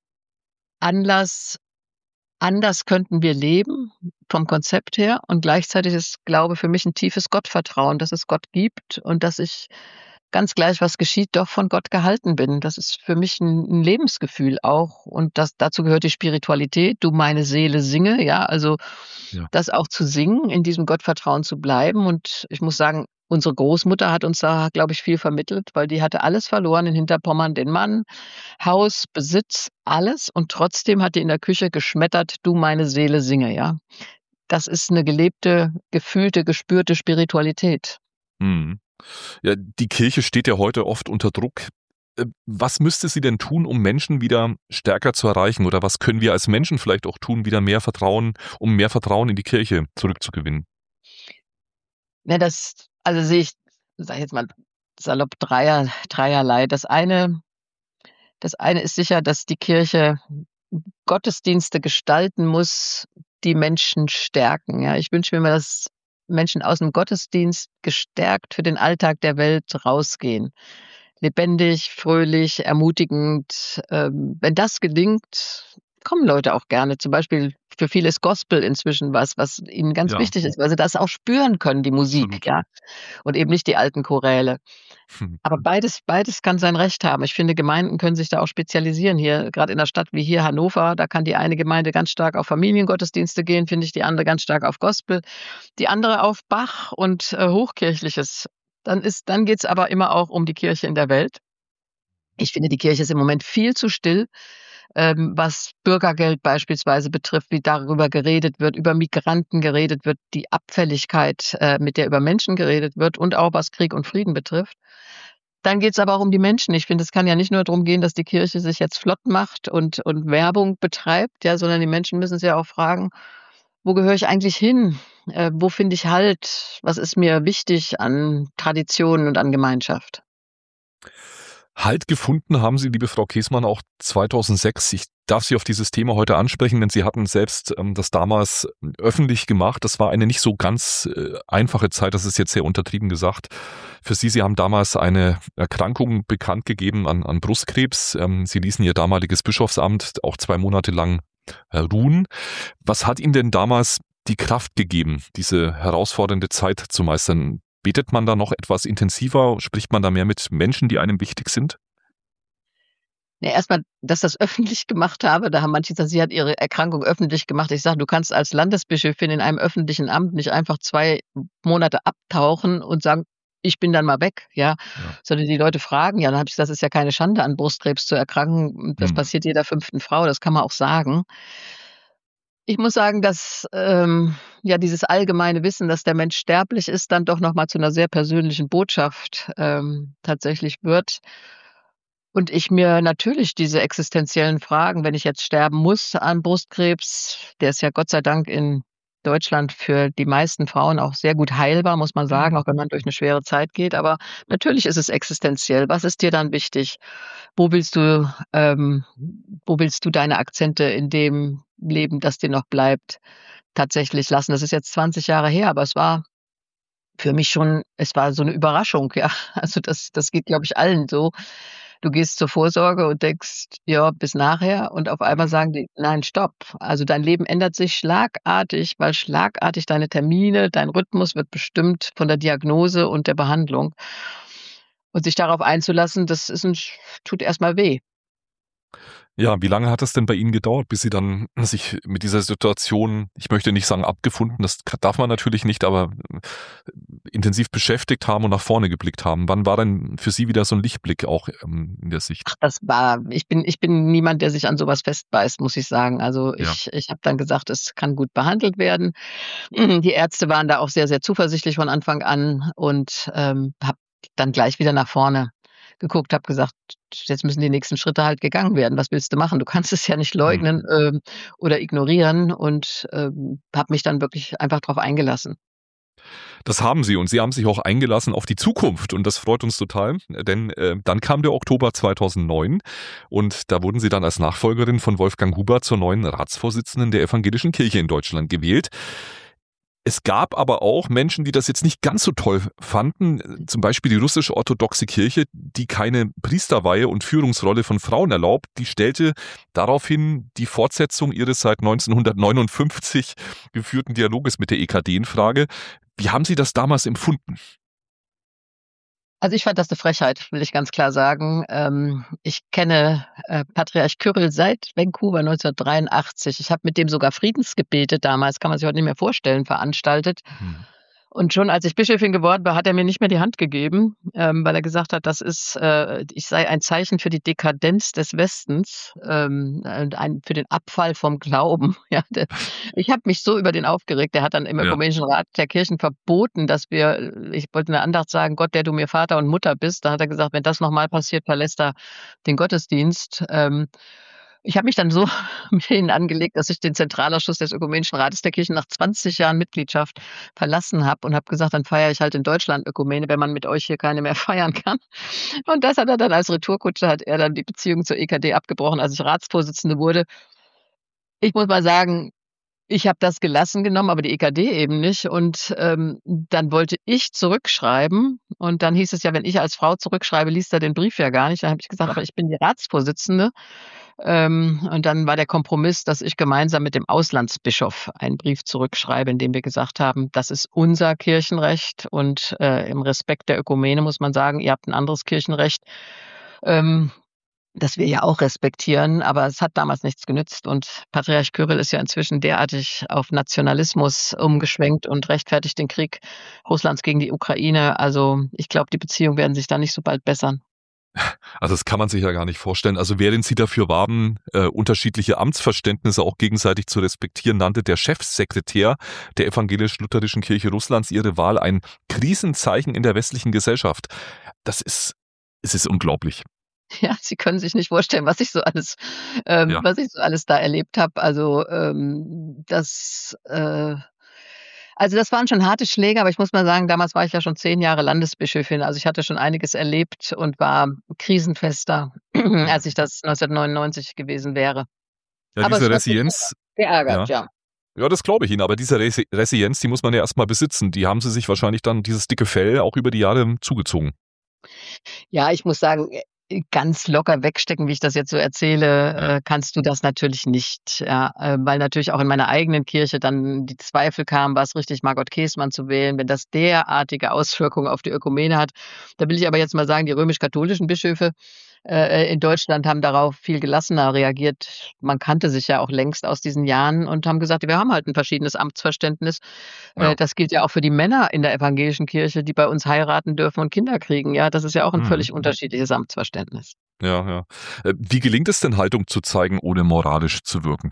Anlass, anders könnten wir leben vom Konzept her, und gleichzeitig ist Glaube für mich ein tiefes Gottvertrauen, dass es Gott gibt und dass ich, ganz gleich, was geschieht, doch von Gott gehalten bin. Das ist für mich ein 'n Lebensgefühl auch, und das dazu gehört die Spiritualität. „Du, meine Seele, singe“, ja, also Ja. das auch zu singen, in diesem Gottvertrauen zu bleiben. Und ich muss sagen, unsere Großmutter hat uns da, glaube ich, viel vermittelt, weil die hatte alles verloren in Hinterpommern, den Mann, Haus, Besitz, alles, und trotzdem hat die in der Küche geschmettert: „Du, meine Seele, singe“, ja. Das ist 'ne gelebte, gefühlte, gespürte Spiritualität. Mhm. Ja, die Kirche steht ja heute oft unter Druck. Äh, was müsste sie denn tun, um Menschen wieder stärker zu erreichen? Oder was können wir als Menschen vielleicht auch tun, wieder mehr Vertrauen um mehr Vertrauen in die Kirche zurückzugewinnen? Ne, das also sehe ich, sage ich jetzt mal salopp, dreier dreierlei. Das eine das eine ist sicher, dass die Kirche Gottesdienste gestalten muss, die Menschen stärken, ja. Ich wünsche mir immer, dass Menschen aus'm Gottesdienst gestärkt für den Alltag der Welt rausgehen. Lebendig, fröhlich, ermutigend. Ähm, wenn das gelingt, kommen Leute auch gerne. Zum Beispiel für viele ist Gospel inzwischen was, was ihnen ganz Ja, wichtig ist, weil sie das auch spüren können, die Musik, absolut. ja, und eben nicht die alten Choräle. Aber beides beides kann sein Recht haben. Ich finde, Gemeinden können sich da auch spezialisieren. Hier, grad in 'ner Stadt wie hier Hannover, da kann die eine Gemeinde ganz stark auf Familiengottesdienste gehen, finde ich, die andere ganz stark auf Gospel, die andere auf Bach und äh, Hochkirchliches. Dann ist dann geht's aber immer auch um die Kirche in der Welt. Ich finde, die Kirche ist im Moment viel zu still, ähm, was Bürgergeld beispielsweise betrifft, wie darüber geredet wird, über Migranten geredet wird, die Abfälligkeit, äh, mit der über Menschen geredet wird, und auch was Krieg und Frieden betrifft. Dann geht's aber auch um die Menschen. Ich finde, es kann ja nicht nur drum gehen, dass die Kirche sich jetzt flott macht und und Werbung betreibt, ja, sondern die Menschen müssen sich ja auch fragen: „Wo gehöre ich eigentlich hin? Äh, wo finde ich Halt? Was ist mir wichtig an Traditionen und an Gemeinschaft?“ Halt gefunden haben Sie, liebe Frau Käßmann, auch zweitausendsechs. Ich darf Sie auf dieses Thema heute ansprechen, denn Sie hatten selbst ähm, das damals öffentlich gemacht. Das war eine nicht so ganz äh, einfache Zeit, das ist jetzt sehr untertrieben gesagt. Für Sie, Sie haben damals eine Erkrankung bekannt gegeben an, an Brustkrebs. Ähm, Sie ließen Ihr damaliges Bischofsamt auch zwei Monate lang äh, ruhen. Was hat Ihnen denn damals die Kraft gegeben, diese herausfordernde Zeit zu meistern? Betet man da noch etwas intensiver? Spricht man da mehr mit Menschen, die einem wichtig sind? Ne, erst mal, dass das öffentlich gemacht habe, da haben manche gesagt, sie hat ihre Erkrankung öffentlich gemacht. Ich sage: „Du kannst als Landesbischöfin in einem öffentlichen Amt nicht einfach zwei Monate abtauchen und sagen: ‚Ich bin dann mal weg‘, ja?“ Ja. Sondern die Leute fragen ja. Dann habe ich gesagt: „Das ist ja keine Schande, an Brustkrebs zu erkranken. Das Mhm. passiert jeder fünften Frau, das kann man auch sagen.“ Ich muss sagen, dass, ähm, ja, dieses allgemeine Wissen, dass der Mensch sterblich ist, dann doch noch mal zu 'ner sehr persönlichen Botschaft, ähm, tatsächlich wird. Und ich mir natürlich diese existenziellen Fragen, wenn ich jetzt sterben muss an Brustkrebs, der ist ja Gott sei Dank in Deutschland für die meisten Frauen auch sehr gut heilbar, muss man sagen, Mhm. auch wenn man durch 'ne schwere Zeit geht. Aber natürlich ist es existenziell. Was ist dir dann wichtig? Wo willst du ähm, wo willst du deine Akzente in dem Leben, das dir noch bleibt, tatsächlich lassen? Das ist jetzt zwanzig Jahre her, aber es war für mich schon, es war so 'ne Überraschung, ja. Also, das das geht, glaube ich, allen so. Du gehst zur Vorsorge und denkst: „Ja, bis nachher“, und auf einmal sagen die: „Nein, stopp.“ Also, dein Leben ändert sich schlagartig, weil schlagartig deine Termine, dein Rhythmus wird bestimmt von der Diagnose und der Behandlung. Und sich darauf einzulassen, das ist 'n sch tut erst mal weh. Ja, wie lange hat es denn bei Ihnen gedauert, bis Sie dann sich mit dieser Situation, ich möchte nicht sagen abgefunden, das k darf man natürlich nicht, aber äh, intensiv beschäftigt haben und nach vorne geblickt haben? Wann war denn für Sie wieder so 'n Lichtblick auch, ähm, in der Sicht? Ach, das war ich bin ich bin niemand, der sich an so was festbeißt, muss ich sagen. Also, Ja. ich ich habe dann gesagt, es kann gut behandelt werden. Die Ärzte waren da auch sehr, sehr zuversichtlich von Anfang an, und, ähm, habe dann gleich wieder nach vorne geguckt, habe gesagt: „Jetzt müssen die nächsten Schritte halt gegangen werden. Was willst du machen? Du kannst es ja nicht Mhm. leugnen, ähm, oder ignorieren“, und, ähm, habe mich dann wirklich einfach drauf eingelassen. Das haben Sie und Sie haben sich auch eingelassen auf die Zukunft und das freut uns total, denn äh, dann kam der Oktober zweitausendneun und da wurden Sie dann als Nachfolgerin von Wolfgang Huber zur neuen Ratsvorsitzenden der Evangelischen Kirche in Deutschland gewählt. Es gab aber auch Menschen, die das jetzt nicht ganz so toll fanden, zum Beispiel die russisch-orthodoxe Kirche, die keine Priesterweihe und Führungsrolle von Frauen erlaubt. Die stellte daraufhin die Fortsetzung ihres seit neunzehnhundertneunundfünfzig geführten Dialoges mit der E K D in Frage. Wie haben Sie das damals empfunden? Also ich fand das eine Frechheit, will ich ganz klar sagen. Ähm, ich kenne äh, Patriarch Kyrill seit Vancouver neunzehnhundertdreiundachtzig. Ich habe mit dem sogar Friedensgebete damals, kann man sich heute nicht mehr vorstellen, veranstaltet. Hm. Und schon als ich Bischöfin geworden war, hat er mir nicht mehr die Hand gegeben, ähm, weil er gesagt hat, das ist, äh, ich sei ein Zeichen für die Dekadenz des Westens, ähm, und ein, für den Abfall vom Glauben. Ja, der, ich habe mich so über den aufgeregt. Der hat dann im Ja. Ökumenischen Rat der Kirchen verboten, dass wir, ich wollte eine Andacht sagen, Gott, der du mir Vater und Mutter bist. Da hat er gesagt, wenn das nochmal passiert, verlässt er den Gottesdienst. Ähm, Ich habe mich dann so mit ihnen angelegt, dass ich den Zentralausschuss des Ökumenischen Rates der Kirchen nach zwanzig Jahren Mitgliedschaft verlassen habe und habe gesagt, dann feiere ich halt in Deutschland Ökumene, wenn man mit euch hier keine mehr feiern kann. Und das hat er dann als Retourkutsche, hat er dann die Beziehung zur E K D abgebrochen, als ich Ratsvorsitzende wurde. Ich muss mal sagen, ich habe das gelassen genommen, aber die E K D eben nicht. Und ähm, dann wollte ich zurückschreiben. Und dann hieß es ja, wenn ich als Frau zurückschreibe, liest er den Brief ja gar nicht. Dann habe ich gesagt, aber ich bin die Ratsvorsitzende. Ähm, und dann war der Kompromiss, dass ich gemeinsam mit dem Auslandsbischof einen Brief zurückschreibe, in dem wir gesagt haben, das ist unser Kirchenrecht. Und äh, im Respekt der Ökumene muss man sagen, ihr habt ein anderes Kirchenrecht. Ähm, das wir ja auch respektieren, aber es hat damals nichts genützt und Patriarch Kyrill ist ja inzwischen derartig auf Nationalismus umgeschwenkt und rechtfertigt den Krieg Russlands gegen die Ukraine. Also ich glaube, die Beziehungen werden sich da nicht so bald bessern. Also das kann man sich ja gar nicht vorstellen. Also während Sie dafür warben, äh, unterschiedliche Amtsverständnisse auch gegenseitig zu respektieren, nannte der Chefsekretär der Evangelisch-Lutherischen Kirche Russlands Ihre Wahl ein Krisenzeichen in der westlichen Gesellschaft. Das ist, es ist unglaublich. Ja, Sie können sich nicht vorstellen, was ich so alles, ähm, Ja. was ich so alles da erlebt habe. Also ähm, das, äh, also das waren schon harte Schläge, aber ich muss mal sagen, damals war ich ja schon zehn Jahre Landesbischöfin. Also ich hatte schon einiges erlebt und war krisenfester, als ich das neunzehnhundertneunundneunzig gewesen wäre. Ja, Aber diese es hat mich Resilienz, geärgert, ja. ja. Ja, das glaube ich Ihnen, aber diese Resi- Resilienz, die muss man ja erstmal besitzen. Die haben Sie sich wahrscheinlich dann, dieses dicke Fell, auch über die Jahre zugezogen. Ja, ich muss sagen, äh, ganz locker wegstecken, wie ich das jetzt so erzähle, Ja. äh, kannst du das natürlich nicht. Ja, äh, weil natürlich auch in meiner eigenen Kirche dann die Zweifel kamen, war es richtig, Margot Käßmann zu wählen, wenn das derartige Auswirkungen auf die Ökumene hat. Da will ich aber jetzt mal sagen, die römisch-katholischen Bischöfe äh, in Deutschland haben darauf viel gelassener reagiert. Man kannte sich ja auch längst aus diesen Jahren und haben gesagt, wir haben halt ein verschiedenes Amtsverständnis. Ja. Äh, Das gilt ja auch für die Männer in der evangelischen Kirche, die bei uns heiraten dürfen und Kinder kriegen. Ja, das ist ja auch ein Mhm. völlig unterschiedliches Amtsverständnis. Ja, ja. Äh, Wie gelingt es denn, Haltung zu zeigen, ohne moralisch zu wirken?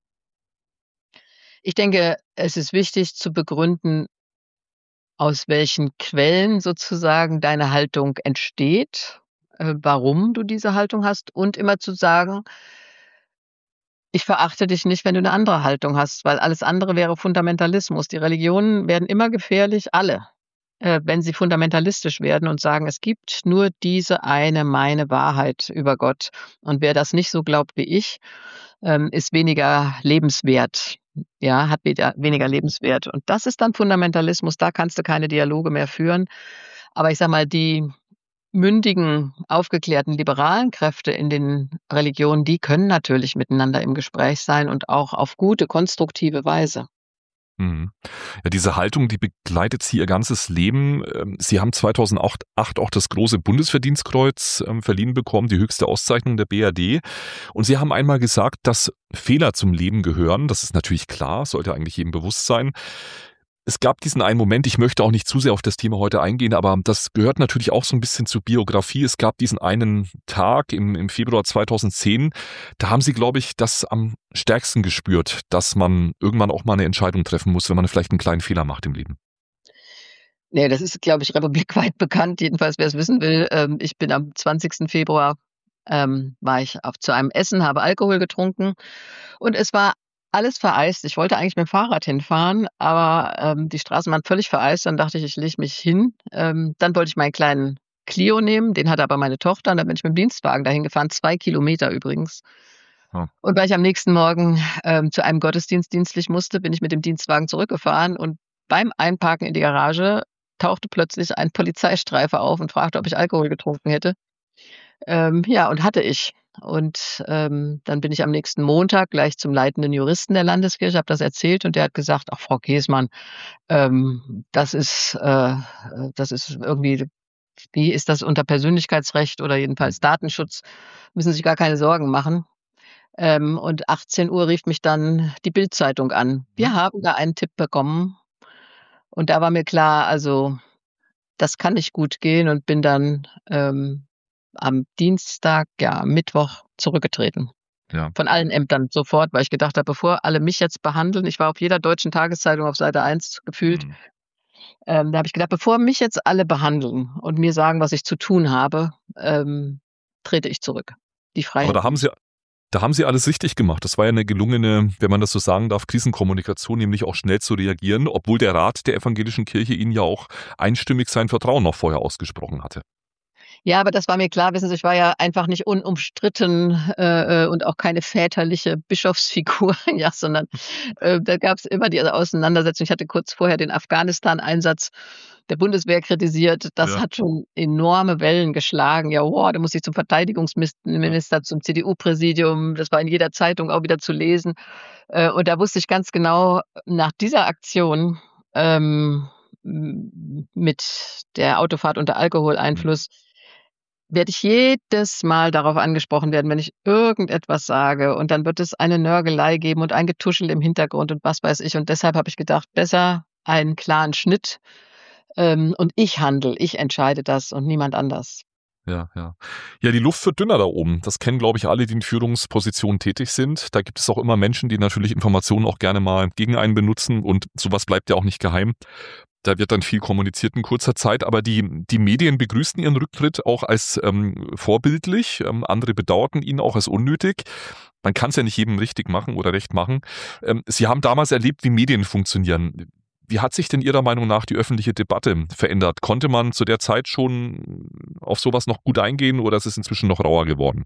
Ich denke, es ist wichtig zu begründen, aus welchen Quellen sozusagen deine Haltung entsteht, äh, warum du diese Haltung hast und immer zu sagen, ich verachte dich nicht, wenn du eine andere Haltung hast, weil alles andere wäre Fundamentalismus. Die Religionen werden immer gefährlich, alle, äh, wenn sie fundamentalistisch werden und sagen, es gibt nur diese eine meine Wahrheit über Gott. Und wer das nicht so glaubt wie ich, ähm, ist weniger lebenswert. Ja, hat weder- weniger lebenswert. Und das ist dann Fundamentalismus. Da kannst du keine Dialoge mehr führen. Aber ich sag mal, die mündigen, aufgeklärten, liberalen Kräfte in den Religionen, die können natürlich miteinander im Gespräch sein und auch auf gute, konstruktive Weise. Mhm. Ja, diese Haltung, die begleitet Sie Ihr ganzes Leben. Ähm, Sie haben zweitausendacht auch das große Bundesverdienstkreuz ähm, verliehen bekommen, die höchste Auszeichnung der B R D. Und Sie haben einmal gesagt, dass Fehler zum Leben gehören. Das ist natürlich klar, sollte eigentlich jedem bewusst sein. Es gab diesen einen Moment, ich möchte auch nicht zu sehr auf das Thema heute eingehen, aber das gehört natürlich auch so ein bisschen zur Biografie. Es gab diesen einen Tag im, im Februar zweitausendzehn, da haben Sie, glaube ich, das am stärksten gespürt, dass man irgendwann auch mal eine Entscheidung treffen muss, wenn man vielleicht einen kleinen Fehler macht im Leben. Nee, das ist, glaube ich, republikweit bekannt. Jedenfalls, wer es wissen will, ähm, ich bin am zwanzigsten Februar, ähm, war ich auf, zu einem Essen, habe Alkohol getrunken und es war alles vereist. Ich wollte eigentlich mit dem Fahrrad hinfahren, aber ähm, die Straßen waren völlig vereist. Dann dachte ich, ich lege mich hin. Ähm, dann wollte ich meinen kleinen Clio nehmen, den hatte aber meine Tochter. Und dann bin ich mit dem Dienstwagen dahin gefahren, zwei Kilometer übrigens. Ja. Und weil ich am nächsten Morgen ähm, zu einem Gottesdienst dienstlich musste, bin ich mit dem Dienstwagen zurückgefahren. Und beim Einparken in die Garage tauchte plötzlich ein Polizeistreifer auf und fragte, ob ich Alkohol getrunken hätte. Ähm, ja, und hatte ich. Und ähm, dann bin ich am nächsten Montag gleich zum leitenden Juristen der Landeskirche, habe das erzählt und der hat gesagt, ach Frau Käsmann, ähm, das ist, äh, das ist irgendwie, wie ist das unter Persönlichkeitsrecht oder jedenfalls Datenschutz, müssen Sie sich gar keine Sorgen machen. Ähm, und achtzehn Uhr rief mich dann die Bild-Zeitung an. Wir haben da einen Tipp bekommen. Und da war mir klar, also das kann nicht gut gehen und bin dann ähm, am Dienstag, ja, am Mittwoch zurückgetreten. Ja. Von allen Ämtern sofort, weil ich gedacht habe, bevor alle mich jetzt behandeln, ich war auf jeder deutschen Tageszeitung auf Seite eins gefühlt, Mhm. ähm, da habe ich gedacht, bevor mich jetzt alle behandeln und mir sagen, was ich zu tun habe, ähm, trete ich zurück. Die Aber Freiheit. da haben Sie, da haben Sie alles richtig gemacht. Das war ja eine gelungene, wenn man das so sagen darf, Krisenkommunikation, nämlich auch schnell zu reagieren, obwohl der Rat der evangelischen Kirche Ihnen ja auch einstimmig sein Vertrauen noch vorher ausgesprochen hatte. Ja, aber das war mir klar. Wissen Sie, ich war ja einfach nicht unumstritten äh, äh, und auch keine väterliche Bischofsfigur, ja, sondern äh, da gab es immer die Auseinandersetzung. Ich hatte kurz vorher den Afghanistan-Einsatz der Bundeswehr kritisiert. Das Ja. hat schon enorme Wellen geschlagen. Ja, wow, da musste ich zum Verteidigungsminister, zum C D U-Präsidium. Das war in jeder Zeitung auch wieder zu lesen. Äh, und da wusste ich ganz genau, nach dieser Aktion ähm, m- mit der Autofahrt unter Alkoholeinfluss werde ich jedes Mal darauf angesprochen werden, wenn ich irgendetwas sage. Und dann wird es eine Nörgelei geben und ein Getuschel im Hintergrund und was weiß ich. Und deshalb habe ich gedacht, besser einen klaren Schnitt. Ähm, und ich handle, ich entscheide das und niemand anders. Ja, ja. Ja, die Luft wird dünner da oben. Das kennen, glaube ich, alle, die in Führungspositionen tätig sind. Da gibt es auch immer Menschen, die natürlich Informationen auch gerne mal gegen einen benutzen und sowas bleibt ja auch nicht geheim. Da wird dann viel kommuniziert in kurzer Zeit, aber die, die Medien begrüßten ihren Rücktritt auch als ähm, vorbildlich. Ähm, andere bedauerten ihn auch als unnötig. Man kann es ja nicht jedem richtig machen oder recht machen. Ähm, Sie haben damals erlebt, wie Medien funktionieren. Wie hat sich denn Ihrer Meinung nach die öffentliche Debatte verändert? Konnte man zu der Zeit schon auf sowas noch gut eingehen oder ist es inzwischen noch rauer geworden?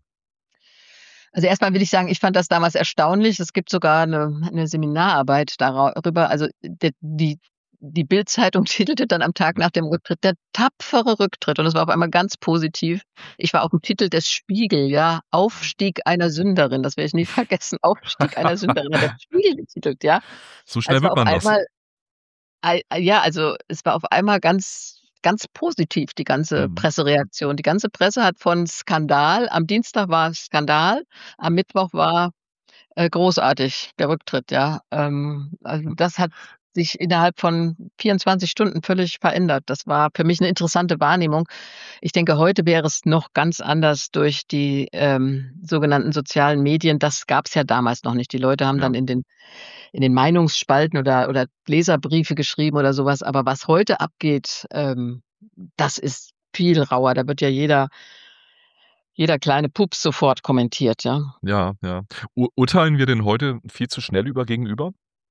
Also erstmal will ich sagen, ich fand das damals erstaunlich. Es gibt sogar eine, eine Seminararbeit darüber. Also die, die, die Bild-Zeitung titelte dann am Tag nach dem Rücktritt der tapfere Rücktritt. Und es war auf einmal ganz positiv. Ich war auf dem Titel des Spiegel, ja, Aufstieg einer Sünderin. Das werde ich nie vergessen. Aufstieg einer Sünderin hat der Spiegel getitelt, ja. So Also schnell es war wird auf man das. einmal, ei- ja, also es war auf einmal ganz, ganz positiv, die ganze Mhm. Pressereaktion. Die ganze Presse hat von Skandal, am Dienstag war Skandal, am Mittwoch war äh, großartig, der Rücktritt, ja. Ähm, also das hat sich innerhalb von vierundzwanzig Stunden völlig verändert. Das war für mich eine interessante Wahrnehmung. Ich denke, heute wäre es noch ganz anders durch die ähm, sogenannten sozialen Medien. Das gab es ja damals noch nicht. Die Leute haben Ja. dann in den in den Meinungsspalten oder oder Leserbriefe geschrieben oder sowas. Aber was heute abgeht, ähm, das ist viel rauer. Da wird ja jeder jeder kleine Pups sofort kommentiert, ja. Ja, ja. Ur urteilen wir denn heute viel zu schnell über Gegenüber?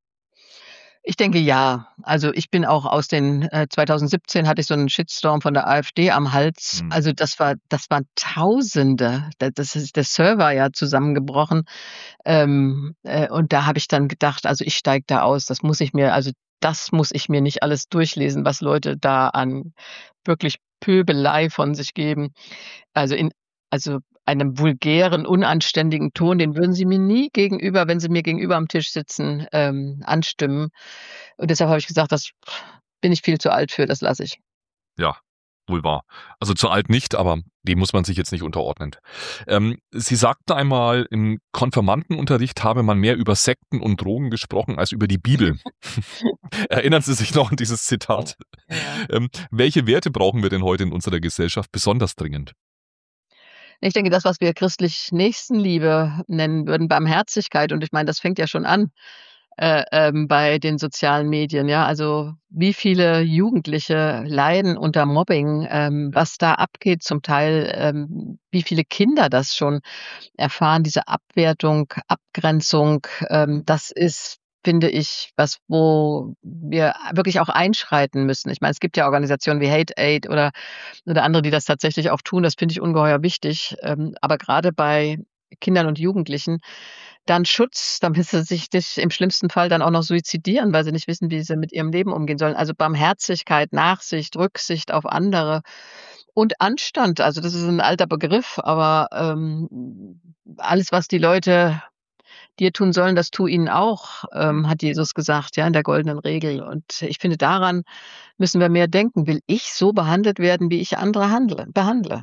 Ich denke ja. Also, ich bin auch aus den äh, zwanzig siebzehn hatte ich so 'n Shitstorm von der AfD am Hals. Mhm. Also, das war das waren Tausende. Da das ist der Server ja zusammengebrochen. Ähm, äh, und da habe ich dann gedacht: „Also, ich steige da aus. Das muss ich mir also, das muss ich mir nicht alles durchlesen, was Leute da an wirklich Pöbelei von sich geben.“ Also, in also, einem vulgären, unanständigen Ton, den würden Sie mir nie gegenüber, wenn Sie mir gegenüber am Tisch sitzen, ähm, anstimmen. Und deshalb habe ich gesagt, das bin ich viel zu alt für, das lasse ich. Ja, wohl wahr. Also zu alt nicht, aber dem muss man sich jetzt nicht unterordnen. Ähm, Sie sagten einmal, im Konfirmandenunterricht habe man mehr über Sekten und Drogen gesprochen als über die Bibel. Erinnern Sie sich noch an dieses Zitat? Ja. Ähm, welche Werte brauchen wir denn heute in unserer Gesellschaft besonders dringend? Ich denke, das, was wir christlich Nächstenliebe nennen würden, Barmherzigkeit, und ich meine, das fängt ja schon an. äh, ähm, bei den sozialen Medien, ja. Also, wie viele Jugendliche leiden unter Mobbing, ähm, was da abgeht zum Teil, ähm, wie viele Kinder das schon erfahren, diese Abwertung, Abgrenzung, ähm, das ist, finde ich, was, wo wir wirklich auch einschreiten müssen. Ich meine, es gibt ja Organisationen wie Hate Aid oder oder andere, die das tatsächlich auch tun. Das finde ich ungeheuer wichtig. Ähm, aber gerade bei Kindern und Jugendlichen dann Schutz, damit sie sich nicht im schlimmsten Fall dann auch noch suizidieren, weil sie nicht wissen, wie sie mit ihrem Leben umgehen sollen. Also Barmherzigkeit, Nachsicht, Rücksicht auf andere und Anstand. Also das ist ein alter Begriff, aber ähm, alles, was die Leute dir tun sollen, das tu ihnen auch, ähm, hat Jesus gesagt, ja, in der goldenen Regel. Und ich finde, daran müssen wir mehr denken. Will ich so behandelt werden, wie ich andere handle behandle?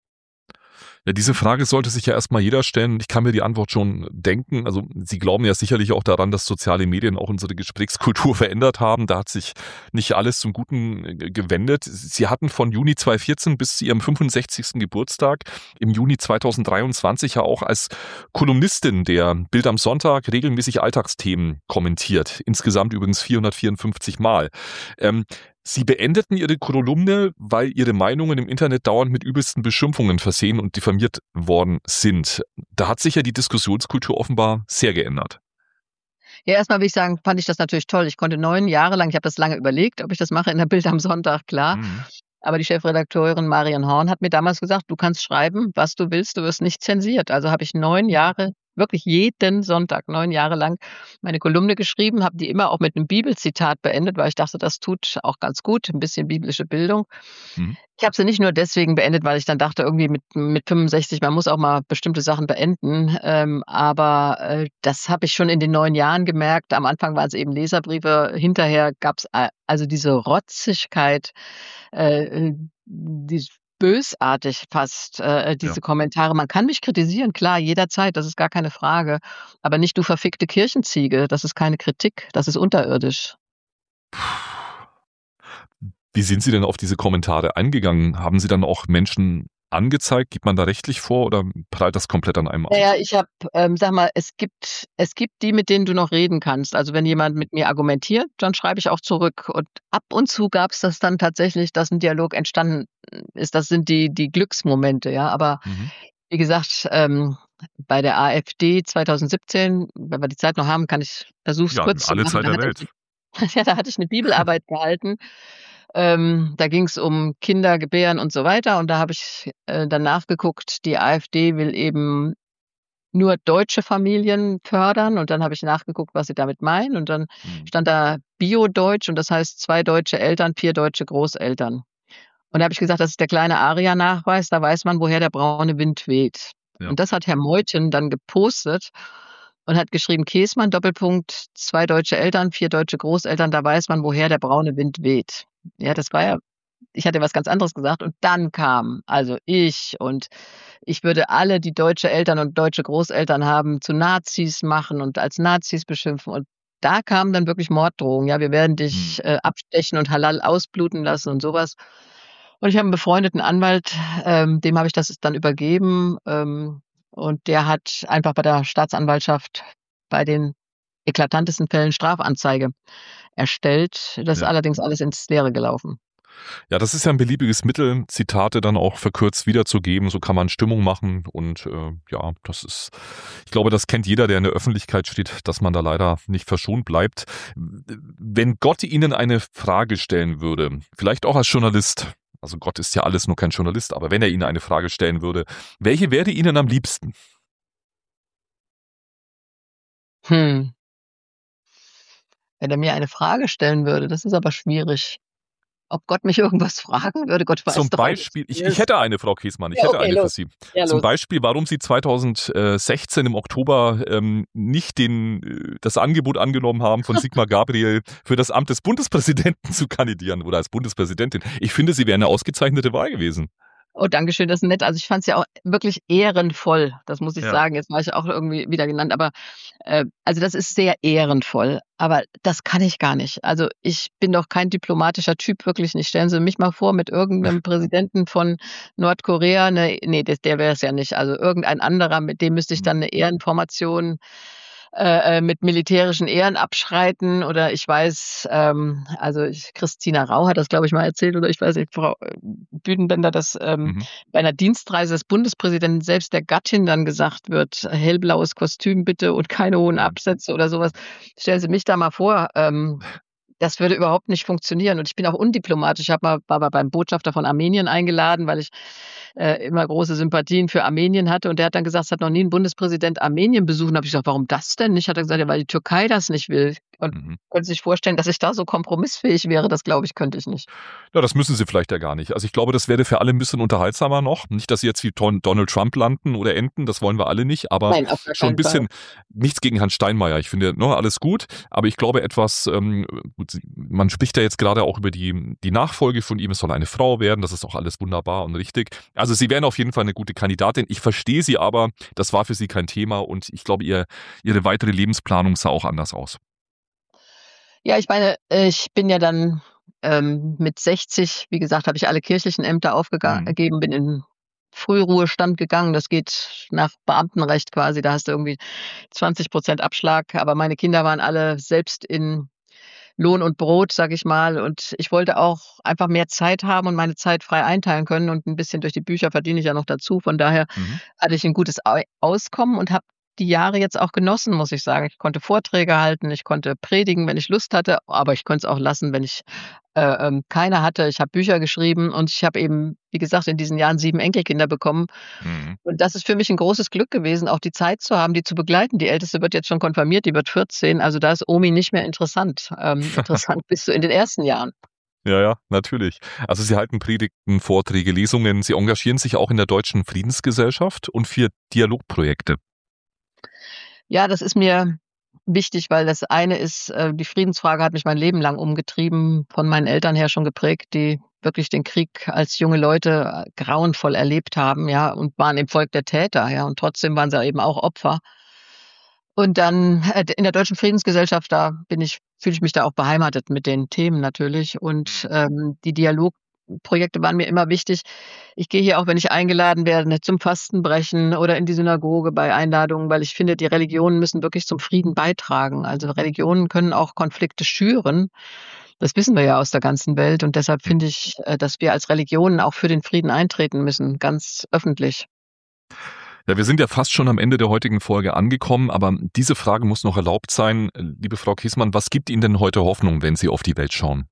Ja, diese Frage sollte sich ja erstmal jeder stellen. Ich kann mir die Antwort schon denken. Also Sie glauben ja sicherlich auch daran, dass soziale Medien auch unsere Gesprächskultur verändert haben. Da hat sich nicht alles zum Guten äh, gewendet. Sie hatten von Juni zweitausendvierzehn bis zu Ihrem fünfundsechzigsten Geburtstag im Juni zweitausenddreiundzwanzig ja auch als Kolumnistin der Bild am Sonntag regelmäßig Alltagsthemen kommentiert. Insgesamt übrigens vierhundertvierundfünfzig Mal. Ähm, Sie beendeten Ihre Kolumne, weil Ihre Meinungen im Internet dauernd mit übelsten Beschimpfungen versehen und diffamiert worden sind. Da hat sich ja die Diskussionskultur offenbar sehr geändert. Ja, erstmal will ich sagen, fand ich das natürlich toll. Ich konnte neun Jahre lang, ich habe das lange überlegt, ob ich das mache in der Bild am Sonntag, klar. Mhm. Aber die Chefredakteurin Marion Horn hat mir damals gesagt: „Du kannst schreiben, was du willst, du wirst nicht zensiert." Also habe ich neun Jahre, wirklich jeden Sonntag, neun Jahre lang meine Kolumne geschrieben, habe die immer auch mit 'nem Bibelzitat beendet, weil ich dachte, das tut auch ganz gut, 'n bisschen biblische Bildung. Mhm. Ich habe sie nicht nur deswegen beendet, weil ich dann dachte, irgendwie mit mit fünfundsechzig, man muss auch mal bestimmte Sachen beenden, ähm, aber, äh, das habe ich schon in den neun Jahren gemerkt. Am Anfang waren's eben Leserbriefe, hinterher gab's a also diese Rotzigkeit, äh, äh, dies bösartig fast, äh, Ja. diese Kommentare. Man kann mich kritisieren, klar, jederzeit, das ist gar keine Frage, aber nicht: „Du verfickte Kirchenziege." Das ist keine Kritik, das ist unterirdisch. Wie sind Sie denn auf diese Kommentare eingegangen? Haben Sie dann auch Menschen angezeigt? Geht man da rechtlich vor oder prallt das komplett an einem ab? Na ja, ich habe, ähm, sage mal, es gibt es gibt die, mit denen du noch reden kannst. Also, wenn jemand mit mir argumentiert, dann schreibe ich auch zurück. Und ab und zu gab's das dann tatsächlich, dass 'n Dialog entstanden ist. Das sind die die Glücksmomente, ja. Aber Mhm. wie gesagt, ähm, bei der AfD zweitausendsiebzehn, wenn wir die Zeit noch haben, kann ich versuche es Ja, kurz zu alle machen. Zeit Da der hatte Welt. ich ja, da hatte ich 'ne Bibelarbeit gehalten. Ähm, da ging's um Kinder gebären und so weiter. Und da habe ich, äh, dann nachgeguckt, die AfD will eben nur deutsche Familien fördern. Und dann habe ich nachgeguckt, was sie damit meinen. Und dann Mhm. stand da Bio-Deutsch und das heißt zwei deutsche Eltern, vier deutsche Großeltern. Und da habe ich gesagt, das ist der kleine ARIA-Nachweis, da weiß man, woher der braune Wind weht. Ja. Und das hat Herr Meuthen dann gepostet und hat geschrieben: „Käßmann, Doppelpunkt, zwei deutsche Eltern, vier deutsche Großeltern, da weiß man, woher der braune Wind weht." Ja, das war ja, ich hatte was ganz anderes gesagt und dann kam also ich und ich würde alle, die deutsche Eltern und deutsche Großeltern haben, zu Nazis machen und als Nazis beschimpfen. Und da kamen dann wirklich Morddrohungen: „Ja, wir werden Mhm. dich, äh, abstechen und halal ausbluten lassen" und so was. Und ich habe 'n befreundeten Anwalt, ähm, dem habe ich das dann übergeben, ähm, und der hat einfach bei der Staatsanwaltschaft bei den eklatantesten Fällen Strafanzeige erstellt. Das ist Ja. allerdings alles ins Leere gelaufen. Ja, das ist ja 'n beliebiges Mittel, Zitate dann auch verkürzt wiederzugeben. So kann man Stimmung machen und, äh, ja, das ist, ich glaube, das kennt jeder, der in der Öffentlichkeit steht, dass man da leider nicht verschont bleibt. W wenn Gott Ihnen eine Frage stellen würde, vielleicht auch als Journalist, also Gott ist ja alles, nur kein Journalist, aber wenn er Ihnen eine Frage stellen würde, welche wäre Ihnen am liebsten? Hm. Wenn er mir eine Frage stellen würde, das ist aber schwierig. Ob Gott mich irgendwas fragen würde? Gott weiß Zum doch alles Beispiel, ich ich alles. hätte eine, Frau Käßmann, ich Ja, hätte okay, eine für los. Sie. Ja, Zum los. Beispiel, warum Sie zweitausendsechzehn im Oktober, ähm, nicht den äh, das Angebot angenommen haben von Sigmar Gabriel für das Amt des Bundespräsidenten zu kandidieren oder als Bundespräsidentin. Ich finde, Sie wären 'ne ausgezeichnete Wahl gewesen. Oh, danke schön, das ist nett. Also, ich fand's ja auch wirklich ehrenvoll, das muss ich Ja. sagen. Jetzt war ich auch irgendwie wieder genannt, aber, äh, also, das ist sehr ehrenvoll, aber das kann ich gar nicht. Also, ich bin doch kein diplomatischer Typ, wirklich nicht. Stellen Sie mich mal vor mit irgend 'nem Präsidenten von Nordkorea, ne, ne, das der wäre es ja nicht. Also, irgendein anderer, mit dem müsste ich Mhm. dann 'ne Ehrenformation äh, mit militärischen Ehren abschreiten. Oder ich weiß, ähm, also ich, Christina Rau hat das, glaube ich, mal erzählt, oder ich weiß nicht, Frau Büdenbender, dass ähm, Mhm. bei einer Dienstreise des Bundespräsidenten selbst der Gattin dann gesagt wird, hellblaues Kostüm bitte und keine hohen Absätze oder sowas. Stellen Sie mich da mal vor, ähm, das würde überhaupt nicht funktionieren. Und ich bin auch undiplomatisch. Ich habe mal, war mal beim Botschafter von Armenien eingeladen, weil ich äh, immer große Sympathien für Armenien hatte. Und der hat dann gesagt, es hat noch nie ein Bundespräsident Armenien besucht. Und habe ich gesagt, warum das denn nicht? Hat er gesagt, ja, weil die Türkei das nicht will. Und Mhm. können Sie sich vorstellen, dass ich da so kompromissfähig wäre? Das glaube ich, könnte ich nicht. Ja, das müssen sie vielleicht ja gar nicht. Also ich glaube, das wäre für alle ein bisschen unterhaltsamer noch. Nicht, dass sie jetzt wie Ton- Donald Trump landen oder enden, das wollen wir alle nicht, aber Nein, auf gar schon ein keinen bisschen, Fall. nichts gegen Herrn Steinmeier. Ich finde, ne, alles gut, aber ich glaube etwas, ähm, gut, sie- man spricht ja jetzt gerade auch über die, die Nachfolge von ihm, es soll eine Frau werden, das ist auch alles wunderbar und richtig. Also sie wären auf jeden Fall eine gute Kandidatin. Ich verstehe sie aber, das war für sie kein Thema und ich glaube, ihr, ihre weitere Lebensplanung sah auch anders aus. Ja, ich meine, äh, ich bin ja dann ähm, mit sechzig, wie gesagt, habe ich alle kirchlichen Ämter Mhm. aufgegeben, bin in Frühruhestand gegangen. Das geht nach Beamtenrecht quasi. Da hast du irgendwie zwanzig Prozent Abschlag. Aber meine Kinder waren alle selbst in Lohn und Brot, sage ich mal. Und ich wollte auch einfach mehr Zeit haben und meine Zeit frei einteilen können. Und ein bisschen durch die Bücher verdiene ich ja noch dazu. Von daher Mhm. hatte ich ein gutes Au Auskommen und habe die Jahre jetzt auch genossen, muss ich sagen. Ich konnte Vorträge halten, ich konnte predigen, wenn ich Lust hatte, aber ich konnte es auch lassen, wenn ich äh, ähm, keine hatte. Ich habe Bücher geschrieben und ich habe eben, wie gesagt, in diesen Jahren sieben Enkelkinder bekommen. Mhm. Und das ist für mich ein großes Glück gewesen, auch die Zeit zu haben, die zu begleiten. Die Älteste wird jetzt schon konfirmiert, die wird vierzehn. Also da ist Omi nicht mehr interessant. Ähm, interessant bist du in den ersten Jahren. Ja, ja, natürlich. Also Sie halten Predigten, Vorträge, Lesungen. Sie engagieren sich auch in der Deutschen Friedensgesellschaft und für Dialogprojekte. Ja, das ist mir wichtig, weil das eine ist, äh, die Friedensfrage hat mich mein Leben lang umgetrieben, von meinen Eltern her schon geprägt, die wirklich den Krieg als junge Leute äh, grauenvoll erlebt haben, ja, und waren im Volk der Täter, ja, und trotzdem waren sie eben auch Opfer. Und dann äh, in der Deutschen Friedensgesellschaft, da bin ich fühle ich mich da auch beheimatet mit den Themen natürlich. Und ähm, die Dialogprojekte waren mir immer wichtig. Ich gehe hier auch, wenn ich eingeladen werde, zum Fastenbrechen oder in die Synagoge bei Einladungen, weil ich finde, die Religionen müssen wirklich zum Frieden beitragen. Also Religionen können auch Konflikte schüren. Das wissen wir ja aus der ganzen Welt. Und deshalb finde ich, äh, dass wir als Religionen auch für den Frieden eintreten müssen, ganz öffentlich. Ja, wir sind ja fast schon am Ende der heutigen Folge angekommen, aber diese Frage muss noch erlaubt sein. Liebe Frau Kiesmann, was gibt Ihnen denn heute Hoffnung, wenn Sie auf die Welt schauen?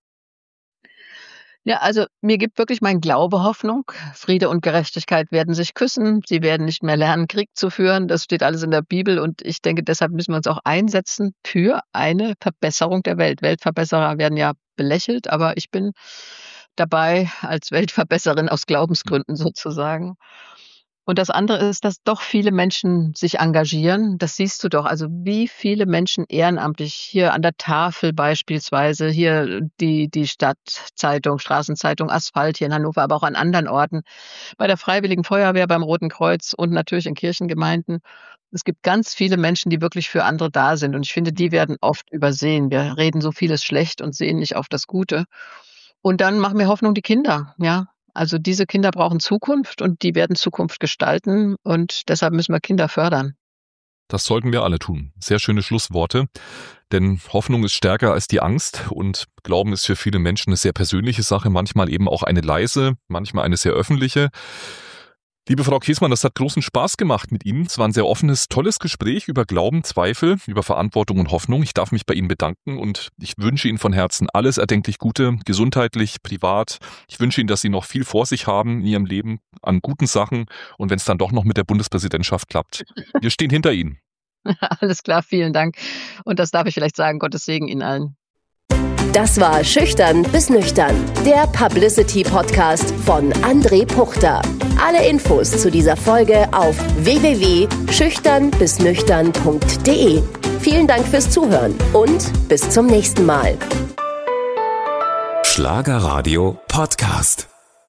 Ja, also mir gibt wirklich mein Glaube Hoffnung. Friede und Gerechtigkeit werden sich küssen. Sie werden nicht mehr lernen, Krieg zu führen. Das steht alles in der Bibel. Und ich denke, deshalb müssen wir uns auch einsetzen für eine Verbesserung der Welt. Weltverbesserer werden ja belächelt, aber ich bin dabei als Weltverbesserin aus Glaubensgründen sozusagen. Und das andere ist, dass doch viele Menschen sich engagieren. Das siehst du doch. Also wie viele Menschen ehrenamtlich hier an der Tafel beispielsweise, hier die, die Stadtzeitung, Straßenzeitung, Asphalt hier in Hannover, aber auch an anderen Orten, bei der Freiwilligen Feuerwehr, beim Roten Kreuz und natürlich in Kirchengemeinden. Es gibt ganz viele Menschen, die wirklich für andere da sind. Und ich finde, die werden oft übersehen. Wir reden so vieles schlecht und sehen nicht auf das Gute. Und dann machen wir Hoffnung die Kinder, ja. Also diese Kinder brauchen Zukunft und die werden Zukunft gestalten und deshalb müssen wir Kinder fördern. Das sollten wir alle tun. Sehr schöne Schlussworte, denn Hoffnung ist stärker als die Angst und Glauben ist für viele Menschen eine sehr persönliche Sache, manchmal eben auch eine leise, manchmal eine sehr öffentliche. Liebe Frau Kiesmann, das hat großen Spaß gemacht mit Ihnen. Es war ein sehr offenes, tolles Gespräch über Glauben, Zweifel, über Verantwortung und Hoffnung. Ich darf mich bei Ihnen bedanken und ich wünsche Ihnen von Herzen alles erdenklich Gute, gesundheitlich, privat. Ich wünsche Ihnen, dass Sie noch viel vor sich haben in Ihrem Leben an guten Sachen und wenn es dann doch noch mit der Bundespräsidentschaft klappt. Wir stehen hinter Ihnen. Alles klar, vielen Dank. Und das darf ich vielleicht sagen, Gottes Segen Ihnen allen. Das war Schüchtern bis Nüchtern, der Publicity-Podcast von André Puchter. Alle Infos zu dieser Folge auf w w w punkt schüchtern bis nüchtern punkt d e. Vielen Dank fürs Zuhören und bis zum nächsten Mal. Schlagerradio Podcast.